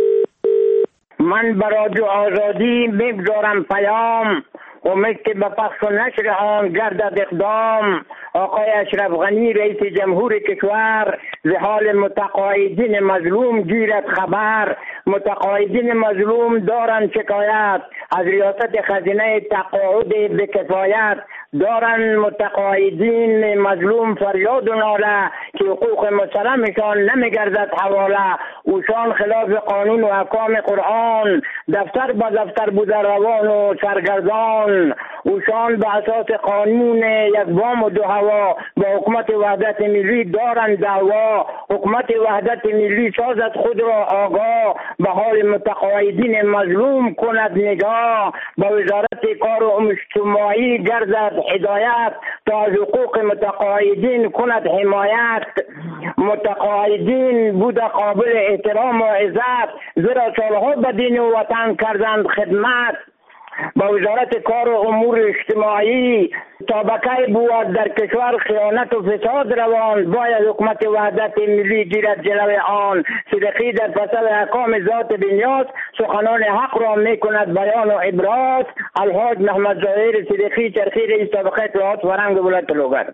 من برای آزادی میگذارم پیام، امید که به پخش و نشر آن گردد اقدام. آقای اشرف غنی رئیس جمهور کشور ز حال متقاعدین مظلوم گیرد خبر. متقاعدین مظلوم دارن شکایت از ریاست خزینه تقاعد به کفایت. دارن متقاعدین مظلوم فریاد و ناله که حقوق مسلمشان نمیگردد حواله. اوشان خلاف قانون و احکام قرآن دفتر به دفتر بوده روان و سرگردان. اوشان به اساس قانون یک بام و دو هوا با حکومت وحدت ملی دارن دعوا. حکومت وحدت ملی سازد خود را آگاه، به حال متقاعدین مظلوم کند نگاه. با وزارت کار و اجتماعی گردد هدایت تا از حقوق متقاعدین کند حمایت. متقاعدین بود قابل احترام و عزت، زیرا سالها به دین و وطن کردند خدمت. با وزارت کار و امور اجتماعی طبقه بود در کشور خیانت و فساد روان، باید حکومت وحدت ملی گیرد جلوی آن. صدقی در فصل احکام ذات بنیاد سخنان حق را می کند بیان و عبرات. الحاج محمد ظاهر صدقی چرخی رئیس طبقه اطلاعات فرهنگ ولایت لوگر.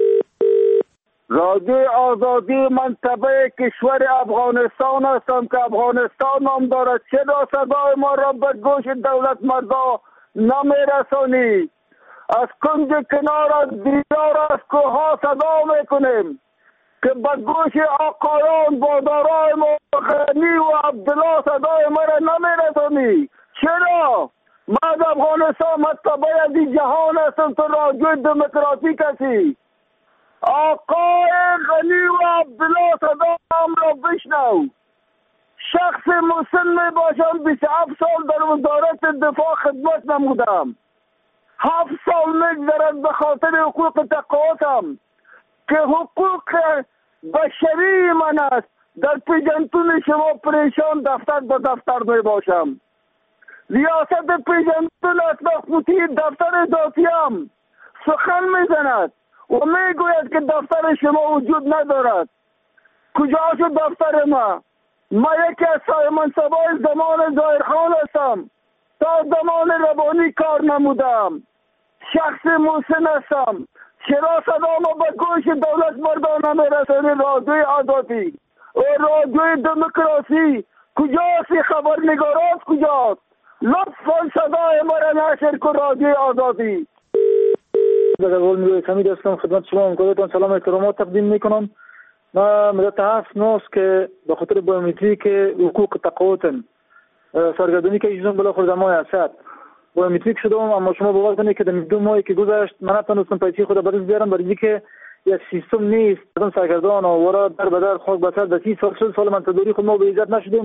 رادیو آزادی منطقه کشور افغانستان هستم که افغانستان نام دارد. چرا صدای ما را به گوش دولت مردا نمیرسانی؟ از کنج کنار از دیار از کوها صدا میکنیم که به گوش آقایان بازارای ما غنی و عبدالله صدای ما را نمیرسانی. چرا؟ ما از افغانستان منطقه از این جهان هستم، تو رادیو دموکراتیک هستی. آقای غنی و عبدالله صدا هم را بشنو. شخص مسن می باشم، بیست و هفت سال در وزارت دفاع خدمت نمودم. هفت سال میگذرد به خاطر حقوق تقاعدم که حقوق بشری من است. در پیجنتون شما پریشان دفتر به دفتر می باشم. ریاست پیجنتون است مخصوصی دفتر اضافیم سخن میزند و میگوید که دفتر شما وجود ندارد. کجا شد دفتر ما؟ ما یکی از صاحب منصبای زمان ظاهرخان هستم، تا زمان ربانی کار نمودم، شخص محسن هستم. چرا صدا ما به گوش دولت مردان نمیرسانی؟ رادیوی آزادی و رادیوی دموکراسی کجاست؟ خبرنگارات کجاست؟ لطفا صدای ما را نشر کن رادیوی آزادی. در اول میگوی حمید هستم، خدمت شما همکارتان سلام احترامات تقدیم میکنم. ما مدت هفت ماست که به خاطر بایومتری که حقوق تقاعدم سرگردانی که اجازه بالاخره زمان هست بایومتریک شدم، اما شما باور کنید که در دو ماهی که گذشت من نتونستم پیسه خود برای بیارم، برای اینکه یک سیستم نیست. من سرگردان آوارا در بدر خاک بسر در سی سال شد سال من تداری خود ما به عزت نشدیم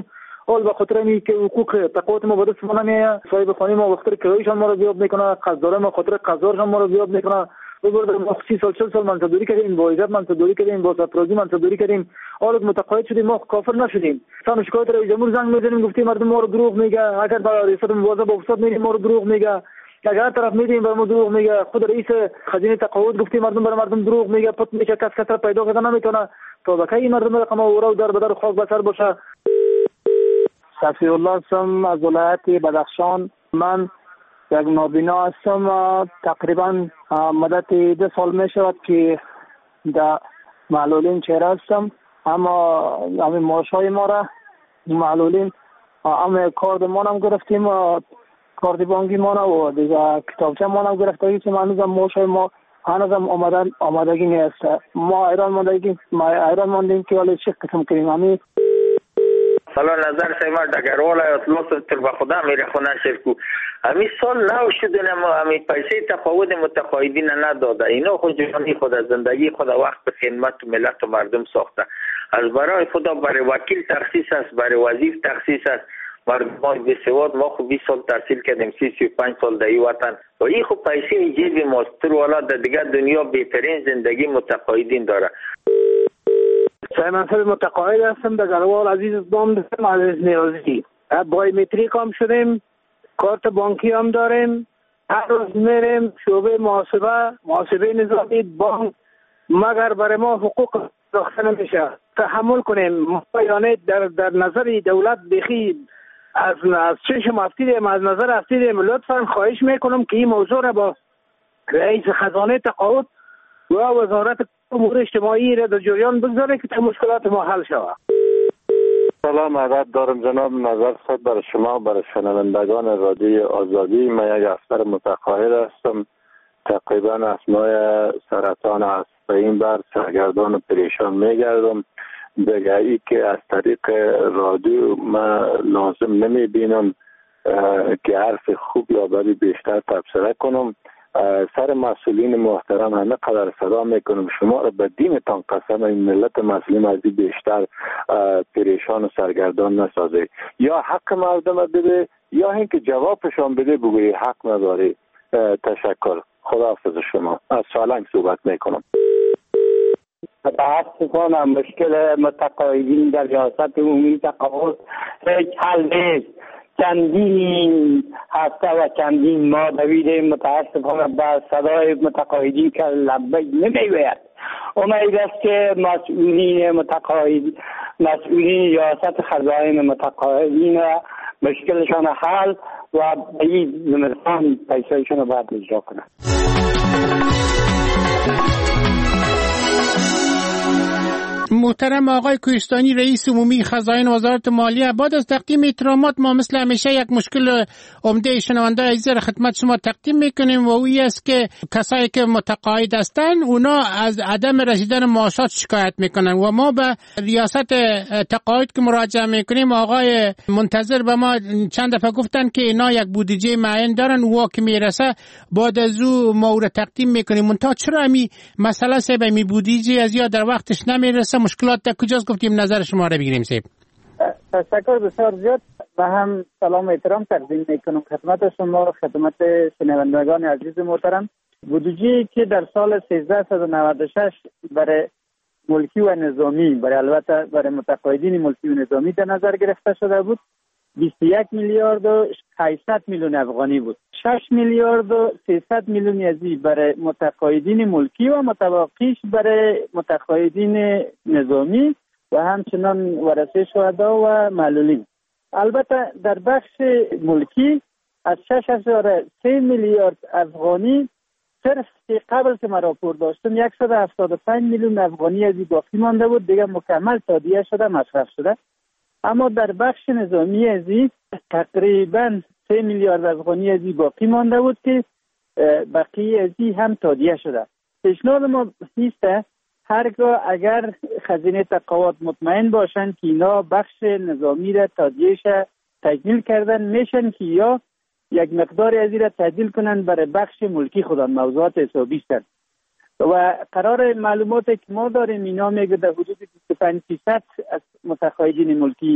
حال به خاطر اینکه که حقوق تقاعد ما به دست ما نمیاد، صاحب خانه ما وقتی کرایه‌شان ما رو بیاب میکنه، قرضدار ما خاطر قرضدارشان ما رو بیاب میکنه. ببرد ما سی سال چهل سال منصبداری کردیم، با عزت منصبداری کردیم، با سرفرازی منصبداری کردیم، حالا متقاعد شدیم، ما کافر نشدیم. سان شکایت رئیس جمهور زنگ میزنیم گفتیم مردم ما رو دروغ میگه، اگر با ریاست مواظب با افتاد میریم ما رو دروغ میگه، اگر طرف میدیم بر ما دروغ میگه. خود رئیس خزینه تقاعد گفتیم مردم بر مردم دروغ میگه، پت میشه، کس کس را پیدا کردن نمیتونه. تا بکی این مردم رقم اورا و در بدر خاک بسر باشه. صفی الله هستم از ولایت بدخشان. من یک نابینا هستم. تقریبا مدت دو سال می شود که در معلولین چهره هستم، اما همین معاش های ما را معلولین همه کارد ما هم گرفتیم، کارد بانکی ما و دیگه کتابچه ما هم گرفته که هنوز هم معاش های ما هنوز هم آمدن آمدگی نیست. ما ایران ماندگی ما ایران ماندیم که حالا چه قسم کنیم. همین حالا نظر سیما دگروالا اطلاس تر به خدا میره خونه شرکو همین سال نو شده ما همین پیسه تقاعد متقاعدین نداده. اینا خود جوانی خود از زندگی خود وقت به خدمت ملت و مردم ساخته. از برای خدا برای وکیل تخصیص است، برای وظیف تخصیص است. مردم به سواد ما خود بیست سال تحصیل کردیم، سی سی و پنج سال در این وطن و این خود پیسه جیب ماست. تر والا در دیگه دنیا بهترین زندگی متقاعدین داره. سای منصب متقاعد هستم در گروال عزیز بام دارم عزیز نیازی. بایومتریک هم شدیم، کارت بانکی هم داریم، هر روز میریم شعبه محاسبه محاسبه نظامی بانک، مگر برای ما حقوق ساخته نمیشه. تحمل کنیم یعنی در در نظر دولت بخی از از چشم افتیدیم، از نظر افتیدیم. لطفا خواهش میکنم که این موضوع را با رئیس خزانه تقاعد و وزارت امور اجتماعی را در جریان بگذاره که تا مشکلات ما حل شود. سلام ادب دارم جناب. نظر خود برای شما برای شنوندگان رادیو آزادی. من یک افسر متقاعد هستم. تقریبا از ماه سرطان است به این بر سرگردان و پریشان میگردم. دیگه ای که از طریق رادیو من لازم نمی بینم که حرف خوب یا بدی بیشتر تبصره کنم. سر مسئولین محترم همه قدر صدا میکنم شما را به دینتان قسم این ملت مسلم از این بیشتر پریشان و سرگردان نسازه. یا حق مردم بده یا اینکه جوابشان بده بگوی حق نداری. تشکر. خداحافظ شما. از سالنگ صحبت میکنم. متاسفانه مشکل متقاعدین در ریاست عمومی تقاعد هیچ حل نیست. چندین هفته و چندین ماه دویدیم، متاسفانه با صدای متقاعدین که لبیک نمیگوید. امید است که مسئولین متقاعد مسئولین ریاست خزائن متقاعدین مشکلشان حل و به این زمستان پیسهشون رو باید اجرا کنند. محترم آقای کوهستانی رئیس عمومی خزائن وزارت مالیه، بعد از تقدیم احترامات ما مثل همیشه یک مشکل عمده شنونده عزیز را خدمت شما تقدیم میکنیم و اوی است که کسایی که متقاعد هستند اونا از عدم رسیدن معاشات شکایت میکنن و ما به ریاست تقاعد که مراجعه میکنیم آقای منتظر به ما چند دفعه گفتن که اینا یک بودجه معین دارن و که میرسه بعد از او ما او را تقدیم میکنیم. منتها چرا امی مسئله سه به می بودجه از یا در وقتش نمیرسه؟ مشکلات در کجاست؟ گفتیم نظر شما را بگیریم. سیب تشکر بسیار زیاد. و هم سلام و احترام تقدیم میکنم خدمت شما، خدمت شنوندگان عزیز محترم. بودجه‌ای که در سال سیزده صد و نود و شش برای ملکی و نظامی، برای البته برای متقاعدین ملکی و نظامی در نظر گرفته شده بود، بیست و یک میلیارد و هشتصد میلیون افغانی بود. شش میلیارد و سیصد میلیون ازی برای متقاعدین ملکی و متبقیش برای متقاعدین نظامی و همچنان ورثه شهدا و معلولین. البته در بخش ملکی از شش هزار و سه میلیارد افغانی صرف که قبل که من راپور داشتم صد و هفتاد و پنج میلیون افغانی ازی باقی مانده بود، دیگه مکمل تادیه شده، مصرف شده. اما در بخش نظامی ازی تقریبا سه میلیارد افغانی ازی باقی مانده بود که بقیه ازی هم تادیه شده. پیشنهاد ما ایسته هرگاه اگر خزینه تقاعد مطمئن باشن که اینا بخش نظامی را تادیهش تجمیل کردن میشن که یا یک مقدار ازی را تعدیل کنن برای بخش ملکی خودان موضوعات حسابی است. و قرار معلوماتی که ما داریم اینا میگه در حدود بیست و پنج درصد از متقاعدین ملکی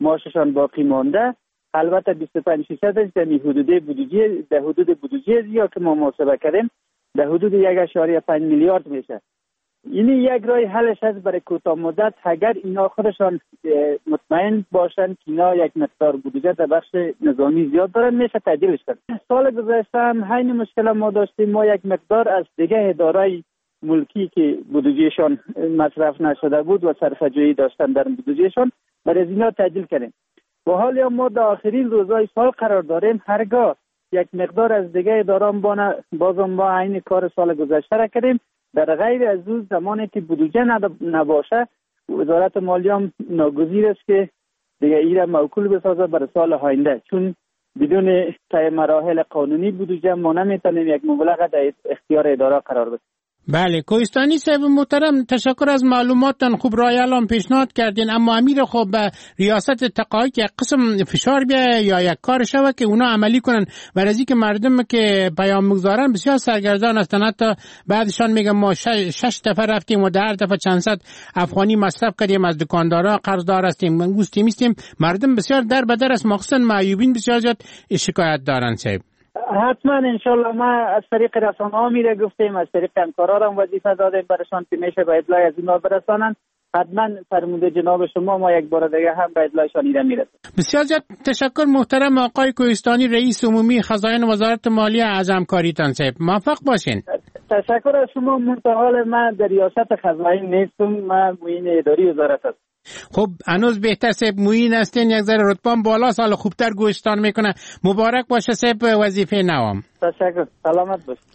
معاششان باقی مانده، البته بیست و پنج درصدش در حدود بودجه در حدود بودجه یا که ما محاسبه کردیم در حدود یک اشاریه پنج میلیارد میشه. این یک راه حلش است برای کوتاه مدت اگر اینا خودشان مطمئن باشن که اینا یک مقدار بودجه در بخش نظامی زیاد دارن میشه تعدیلش کرد. سال گذشته هم همین مشکل ما داشتیم، ما یک مقدار از دیگه ادارای ملکی که بودجهشان مصرف نشده بود و صرفه‌جویی داشتن در بودجهشان برای از اینا تعدیل کردیم. و حال ما در آخرین روزهای سال قرار داریم هرگاه یک مقدار از دیگه اداران بازم ما عین کار سال گذشته را کردیم. در غیر از اون زمانی که بودجه نباشه وزارت مالیه هم ناگزیر است که دیگه این را موکول بسازه برای سال آینده، چون بدون طی مراحل قانونی بودجه ما نمیتونیم یک مبلغ در اختیار اداره قرار بدیم. بله کوهستانی صاحب محترم، تشکر از معلوماتتان. خوب رای الان پیشنهاد کردین، اما امیر خب به ریاست تقاعد یک قسم فشار بیه یا یک کار شوه که اونا عملی کنن، برای از اینکه مردم که پیام میگذارن بسیار سرگردان هستن. حتی بعدشان میگن ما شش, شش دفعه رفتیم و در دفعه چند صد افغانی مصرف کردیم، از دکاندارا قرضدار هستیم، منگوستی میستیم. مردم بسیار در بدر است، مخصوصا معیوبین بسیار زیاد شکایت دارن صاحب. حتما انشالله ما از طریق رسانه ها میره گفتیم، از طریق همکارا هم وظیفه دادیم برشان که میشه به اطلاع از اینا برسانن. حتما فرموده جناب شما ما یک بار دیگه هم به اطلاعشان ایره میرسیم. بسیار زیاد تشکر محترم آقای کوهستانی، رئیس عمومی خزاین وزارت مالیه از همکاریتان صاحب. موفق باشین. تشکر از شما. منتقال من در ریاست خزاین نیستم، من معین اداری وزارت هستم. خب هنوز بهتر صاحب معین هستین، یک ذره رتبه بالا سال خوبتر گوشتان میکنه. مبارک باشه صاحب وظیفه نوام. تشکر، سلامت باش.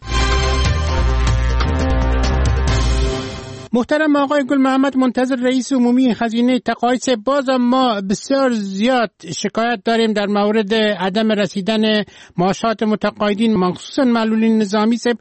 محترم آقای گل محمد منتظر رئیس عمومی خزینه تقاعد، باز ما بسیار زیاد شکایت داریم در مورد عدم رسیدن معاشات متقاعدین مخصوصا معلولین نظامی صاحب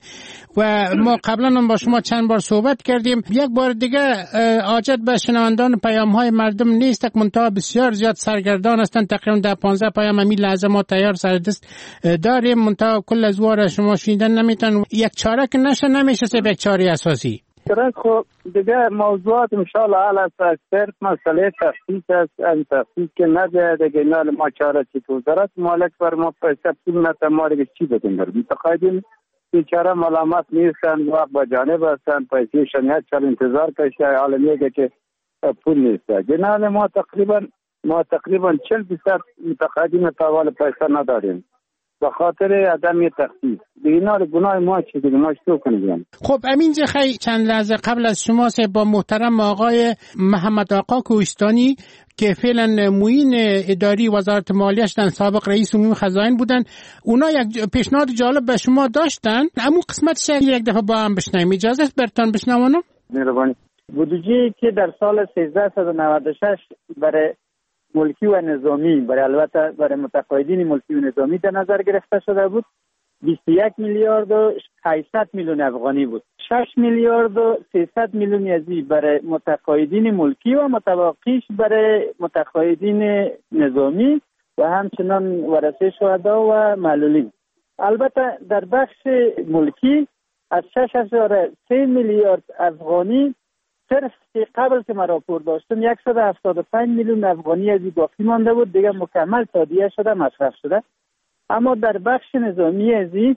و ما قبلا هم با شما چند بار صحبت کردیم. یک بار دیگه حاجت به شنوندان پیام های مردم نیست که منتها بسیار زیاد سرگردان هستند. تقریبا در پانزده پیام همین لحظه ما تیار سر دست داریم، منتها کل از وار شما شنیدن نمیتون. یک چاره که نشه نمیشه صاحب، یک چاره اساسی چرا خب دیگه موضوعات انشاءالله علا صرف مسئله تخصیص است. این تخصیص که نده دیگه نال ما چاره چی تو وزارت مالک بر ما پیسه پول نتا ما دیگه چی بدیم بر متقاعدین بیچاره ملامت نیستن، وقت با جانب هستن، پیسه شنیت چل انتظار کشته عالمیه که پول نیسته. جنال ما تقریبا ما تقریبا چل بیصد متقاعدین تاوال پیسه نداریم به خاطر عدم تخصیص. دینا گناه ما چی دیگه ما چطور کنیم؟ خب امین خیلی چند لحظه قبل از شما سه با محترم آقای محمد آقا کوهستانی که فعلا معین اداری وزارت مالیه هستن، سابق رئیس عمومی خزاین بودن، اونا یک پیشنهاد جالب به شما داشتن. اما قسمتش یک دفعه با هم بشنویم. اجازه است برتون بشنوانم؟ مهربانی. بودجه که در سال سیزده و نود و شش برای ملکی و نظامی، برای البته برای متقاعدین ملکی و نظامی در نظر گرفته شده بود، بیست و یک میلیارد و هشتصد میلیون افغانی بود. شش میلیارد و سیصد میلیون ازی برای متقاعدین ملکی و متبقیش برای متقاعدین نظامی و همچنان ورثه شهدا و معلولین. البته در بخش ملکی از شش هزار و سه میلیارد افغانی صرف که قبل که ما راپور داشتم صد و هفتاد و پنج میلیون افغانی ازی باقی مانده بود، دیگه مکمل تادیه شده مصرف شده. اما در بخش نظامی ازی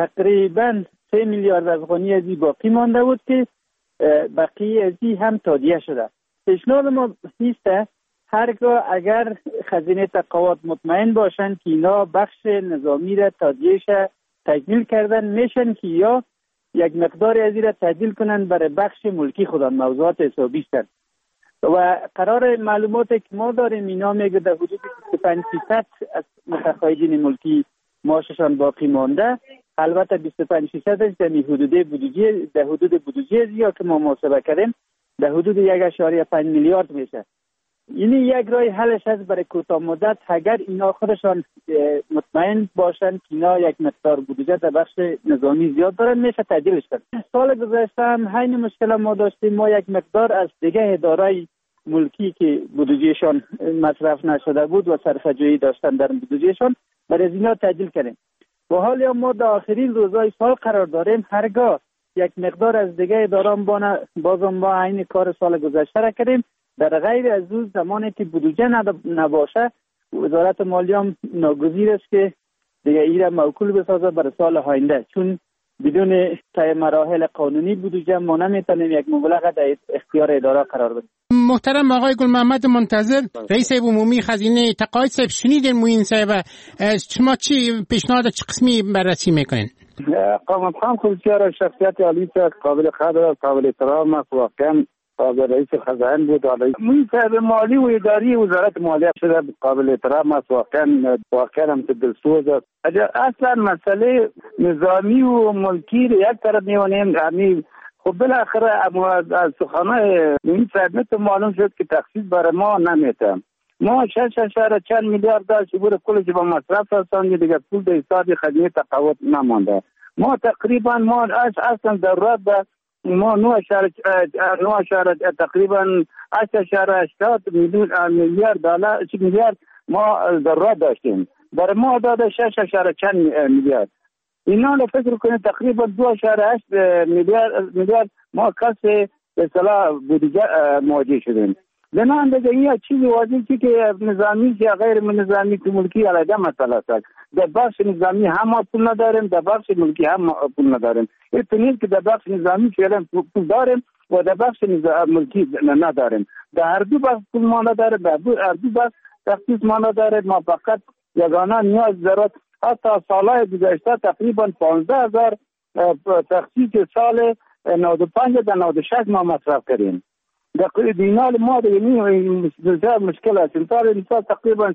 تقریبا سه میلیارد افغانی ازی باقی مانده بود که بقیه ازی هم تادیه شده. پیشنهاد ما نیسته هرگاه اگر خزینه تقاعد مطمئن باشن که اینا بخش نظامی را تادیهش تکمیل کردن میشن که یا یک مقدار ازی را تعدیل کنن برای بخش ملکی خودان موضوعات حسابی است. و قرار معلومات که ما داریم اینا میگه در حدود بیست و پنج درصد از متقاعدین ملکی معاششان باقی مانده. البته بیست و پنج درصدش در حدود بودجه در حدود بودجه یا که ما محاسبه کردیم در حدود یک اشاریه پنج میلیارد میشه. این یک راه حلش است برای کوتاه مدت اگر اینا خودشان مطمئن باشن که اینا یک مقدار بودجه در بخش نظامی زیاد دارن میشه تعدیلش کرد. سال گذشته هم همین مشکل ما داشتیم، ما یک مقدار از دیگه ادارای ملکی که بودجهشان مصرف نشده بود و صرفه‌جویی داشتن در بودجهشان برای از اینا تعدیل کردیم. و حالا ما در آخرین روزهای سال قرار داریم هرگاه یک مقدار از دیگه اداران بازم با عین کار سال گذشته را کردیم در غیر از اون زمانی که بودجه نباشه وزارت مالیه هم ناگزیر است که دیگه این را موکول بسازه برای سال آینده، چون بدون طی مراحل قانونی بودجه ما نمیتونیم یک مبلغ در اختیار اداره قرار بدیم. محترم آقای گل محمد منتظر، رئیس عمومی خزینه تقاعد صاحب، شنیدین موین صاحب، شما چی پیشنهاد چه قسمی بررسی میکنین؟ قامت خان خودشیار شخصیت عالی قابل قدر و قابل احترام است. واقعا قابل رئیس خزانه بود. موین صاحب مالی و اداری وزارت مالیه شده قابل احترام است. واقعا واقعا هم دلسوز است. اصلا مسئله نظامی و ملکی یک طرف میونیم. یعنی خب بالاخره از سخنهای موین صاحب مثل معلوم شد که تخصیص برای ما نمیته. ما شش اشاره چند میلیارد داشت بود کلش با مصرف هستند، دیگه پول به حساب خدمت تقاعد نمانده. ما تقریبا ما اصلا ضرورت به ما نه اشاره تقریبا هشت اشاره هشتاد میلیون میلیارد دلار میلیارد ما ضرورت داشتیم. برای ما داده شش اشاره چند میلیارد. اینا رو فکر کنید تقریبا دو اشاره هشت میلیارد میلیارد ما کسی به اصطلاح بودجه مواجه شدیم. بنابراین دیگه این چیزی واضحه که نظامی یا غیر نظامی که ملکی علیه مسئله است. در بخش نظامی هم ما پول نداریم، در بخش ملکی هم پول نداریم. این نیست که در بخش نظامی فعلا پول داریم و در بخش ملکی نداریم. در هر دو بخش پول ما نداریم، در هر دو بخش تخصیص ما نداریم. ما فقط یگانه نیاز ضرورت حتی سالهای گذشته تقریبا پانزده هزار تخصیص سال نود و پنج تا نود و شش ما مصرف کردیم. در دینال ما دیگه مشکل است. انتظار انسان تقریبا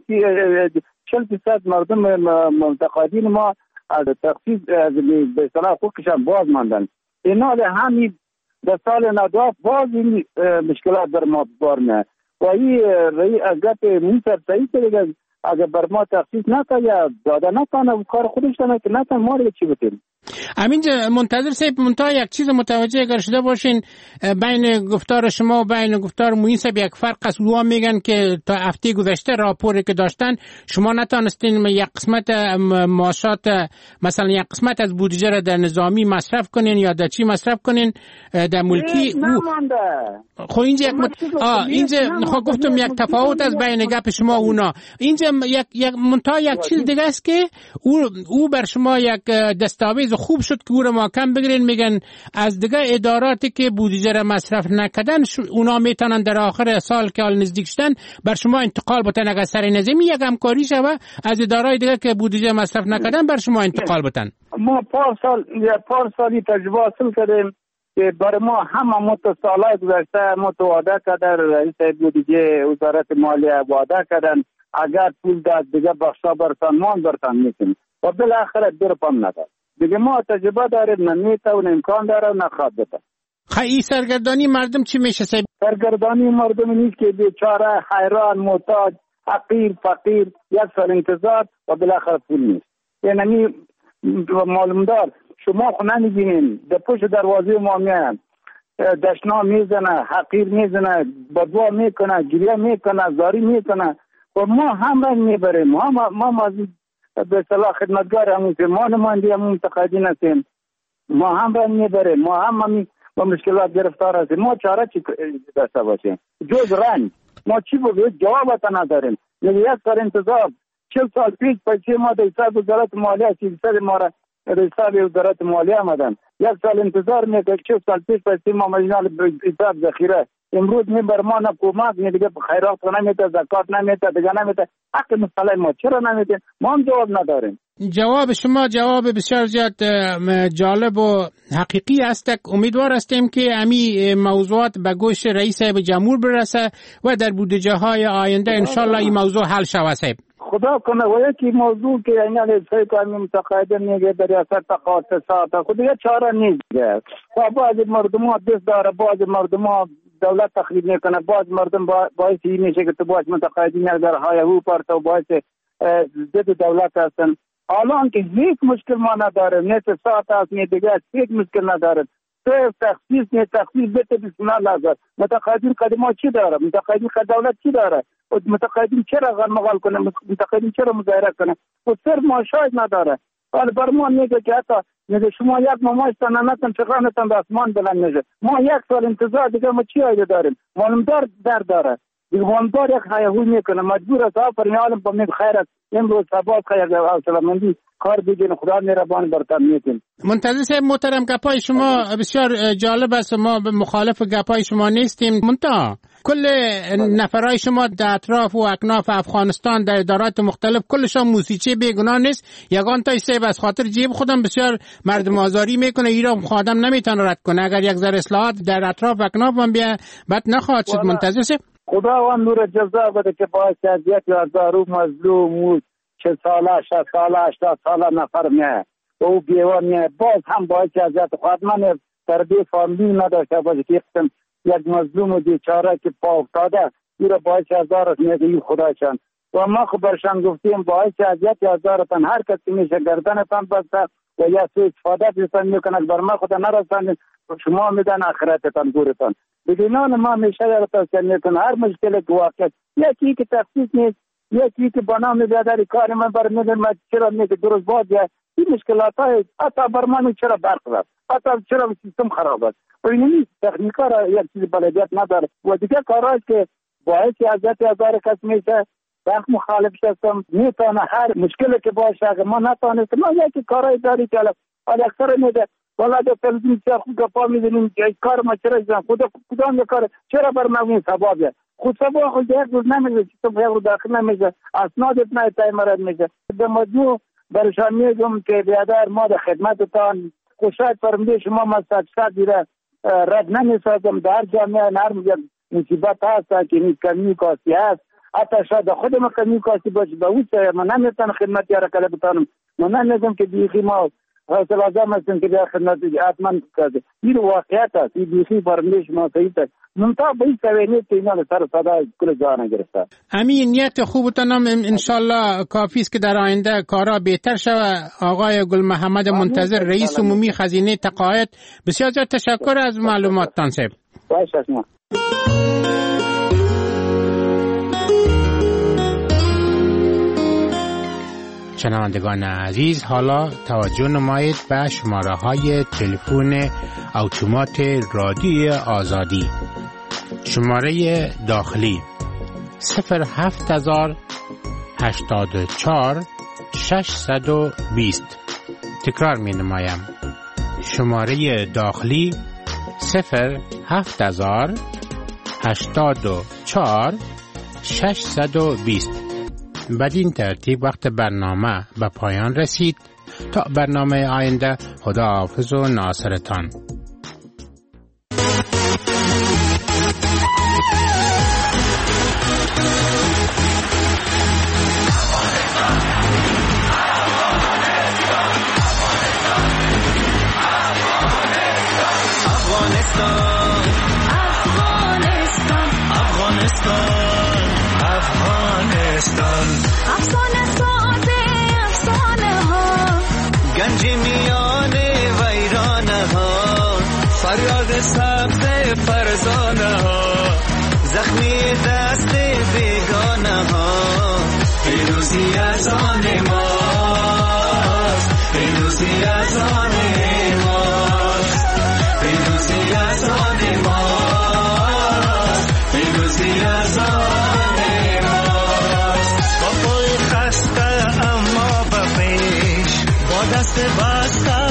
چهل درصد مردم متقاعدین ما از تخصیص به اصطلاح حقوقشان باز ماندن. اینا همین در سال نود باز این مشکلات بر ما بار میاد و این گپ منصف صحیح دیگه اگر بر ما تخصیص نکنه یا داده نکنه کار خودش کنه که نکنه ما رو چی بتیم. همینجا منتظر صاحب منتها یک چیز متوجه اگر شده باشین بین گفتار شما و بین گفتار موین صاحب یک فرق است. اونها میگن که تا هفته گذشته راپوری که داشتن شما نتونستین یک قسمت معاشات مثلا یک قسمت از بودجه را در نظامی مصرف کنین یا در چی مصرف کنین در ملکی. خب اینجا یک مت... آه اینجا خب گفتم یک تفاوت از بین گپ شما و اونا. اینجا یک یک منتها یک چیز دیگه است که او او بر شما یک دستاویز خوب شد که او را محکم بگیرین. میگن از دیگه اداراتی که بودجه را مصرف نکردن اونا میتونن در آخر سال که حال نزدیک شدن بر شما انتقال بتن. اگر سر نظامی یک همکاری شوه از ادارای دیگه که بودجه مصرف نکردن بر شما انتقال بتن. ما پار سال یا پار سالی تجربه حاصل کردیم که برای ما همه متصالای گذشته متواده کردن. رئیس بودجه وزارت مالیه واده کردن اگر پول داد دیگه بخشا برتان مان برتان میکنیم و بالاخره دیر پام نداد. دیگه ما تجربه داریم نمیته و امکان داره و نخواد بده. خیلی سرگردانی مردم چی میشه صاحب؟ سرگردانی مردم نیست که بیچاره حیران محتاج حقیر فقیر یک سال انتظار و بالاخره پول نیست. یعنی معلوم دار شما خو نمیبینین در پشت دروازه ما میان دشنا میزنه حقیر میزنه بدوا میکنه گریه میکنه زاری میکنه و ما هم رنگ میبریم. ما ما ما به صلاح خدمتگار همون که ما نماینده همون متقاعدین هستیم. ما هم رنگ میبریم. ما هم همین با مشکلات گرفتار هستیم. ما چاره چی داشته باشیم جز رنگ؟ ما چی بگوید جوابت نداریم. یک سال انتظار چل سال پیش پیسه ما در حساب وزارت مالیه سیصد ما را در حساب وزارت مالیه آمدن. یک سال انتظار میکنه چل سال پیش پیسه ما مجنال حساب ذخیره امروز می بر ما نه کمک نه دیگه خیرات نمیده زکات نمیده دیگه نمیده. حق مسئله ما چرا نمیده؟ ما هم جواب نداریم. جواب شما جواب بسیار زیاد جالب و حقیقی است. امیدوار هستیم که امی موضوعات به گوش رئیس جمهور برسه و در بودجه های آینده انشالله این موضوع حل شود. صاحب خدا کنه و یکی موضوع که یعنی سه کامی متقاعدین میگه در ریاست تقاعد ساعت خود یه چاره نیست. بعض مردم ها دست داره، بعض مردم ها دولت تخریب میکنه، بعض مردم باعث این میشه که تو باید متقاعدین در های او پرت و باعث ضد دولت هستن. الان که هیچ مشکل ما نداره، نه ساعت هست نه دیگه هیچ مشکل نداره. تو تخصیص نه تخصیص بده بسم الله لازم. متقاعدین قدما چی داره؟ متقاعدین خد دولت چی داره؟ متقاعدین چرا غلمغال کنه؟ متقاعدین چرا مظاهره کنه؟ و صرف معاشات نداره. حالا بر ما میگه که حتی میگه شما یک مامایستان نتون فقرانتان به آسمان بلند میشه. ما یک سال انتظار دیگه ما چی آیده داریم؟ معلومدار در داره دیگه، معلومدار یک خیهوی میکنه، مجبور است آفرین عالم با میگه خیر است امروز سبات خیر و سلامندی کار دیگه خدا مهربان برتن میتیم. منتظر صاحب محترم، گپای شما بسیار جالب است، ما به مخالف گپای شما نیستیم، منتها کل نفرای شما در اطراف و اکناف افغانستان در ادارات مختلف کلشان موسیقی بیگناه نیست. یگان تا صاحب از خاطر جیب خودم بسیار مردم آزاری میکنه، ایران خادم نمیتونه رد کنه. اگر یک ذره اصلاحات در اطراف و اکناف هم بیا بد نخواهد شد. منتظر صاحب خدا و نور جزا بده که باعث اذیت هزارو مظلوم و چه ساله شصت ساله هشتاد ساله نفر میه او بیوان میه باز هم باعث اذیت خواهد. من تربیه فامیلی نداشته باشه که یکتم یک مظلوم و بیچاره که پا افتاده این را باعث هزارت میگه خدایشان و ما خبرشان گفتیم باعث اذیت هزارتان هر کسی میشه گردنتان بسته و یا سوء استفاده بیتان میکنند بر ما خدا نرسند شما میدن آخرتتان گورتان بگینان ما میشه یارتان میکنه هر مشکل که واقع یکی که تخصیص نیست یکی که بنا میداداری کار من بر میدن ما چرا میگه درست باید یا این مشکلات های حتی بر ما چرا برق رفت حتی چرا سیستم خراب است و این نیست تکنیکا را یک چیز بلدیت نداره و دیگه کارهایی که باعث اذیت هزار کس میشه وقت مخالف شدم میتونه هر مشکلی که باشه اگر ما نتونستم ما یکی کارهای داری که حالا اکثر میده والا در تلویزیون چه خود گپا میدونیم که کار ما چرا جان خدا کدام کار چرا بر ما این سببه خود سبب خود یک روز نمیشه تو یک روز داخل نمیشه اسنادت نه تایمرد میشه به مجموع برشان میگم که بیادر ما در خدمتتان خوشایت فرموده شما ما صد دیره رد نمیسازم در جامعه نرم مصیبت هست که این کمی کاسی هست حتی شاید خود ما کمی کاسی باشه به اون سه من نمیتونم خدمت یاره کله بتانم من نمیدونم که بیخی ما حاصل آزم هستیم که بیا خدمت حتما کرده این واقعیت هست این بیخی فرموده شما صحیح است منطقه به این سوینیت که اینا سر صدا کل جانا گرفته امین نیت خوبتان هم انشالله کافی است که در آینده کارا بهتر شود. آقای گل محمد منتظر رئیس عمومی خزینه تقاعد بسیار زیاد تشکر از معلوماتتان صاحب. باشه شما شنوندگان عزیز، حالا توجه نمایید به شماره های تلفن اتومات رادیو آزادی. شماره داخلی صفر هفت هزار هشتاد و چهار ششصد و بیست. تکرار می نمایم. شماره داخلی صفر هفت هزار هشتاد و چهار ششصد و بیست. بدین ترتیب وقت برنامه به پایان رسید. تا برنامه آینده خدا حافظ و ناصرتان. گنج میان ویرانه ها فریاد سبز فرزانه ها زخمی دست بیگانه ها پیروزی از آن ماست پیروزی از آن ماست پیروزی از آن ماست پیروزی از آن ماست با پای خسته اما به پیش با دست بسته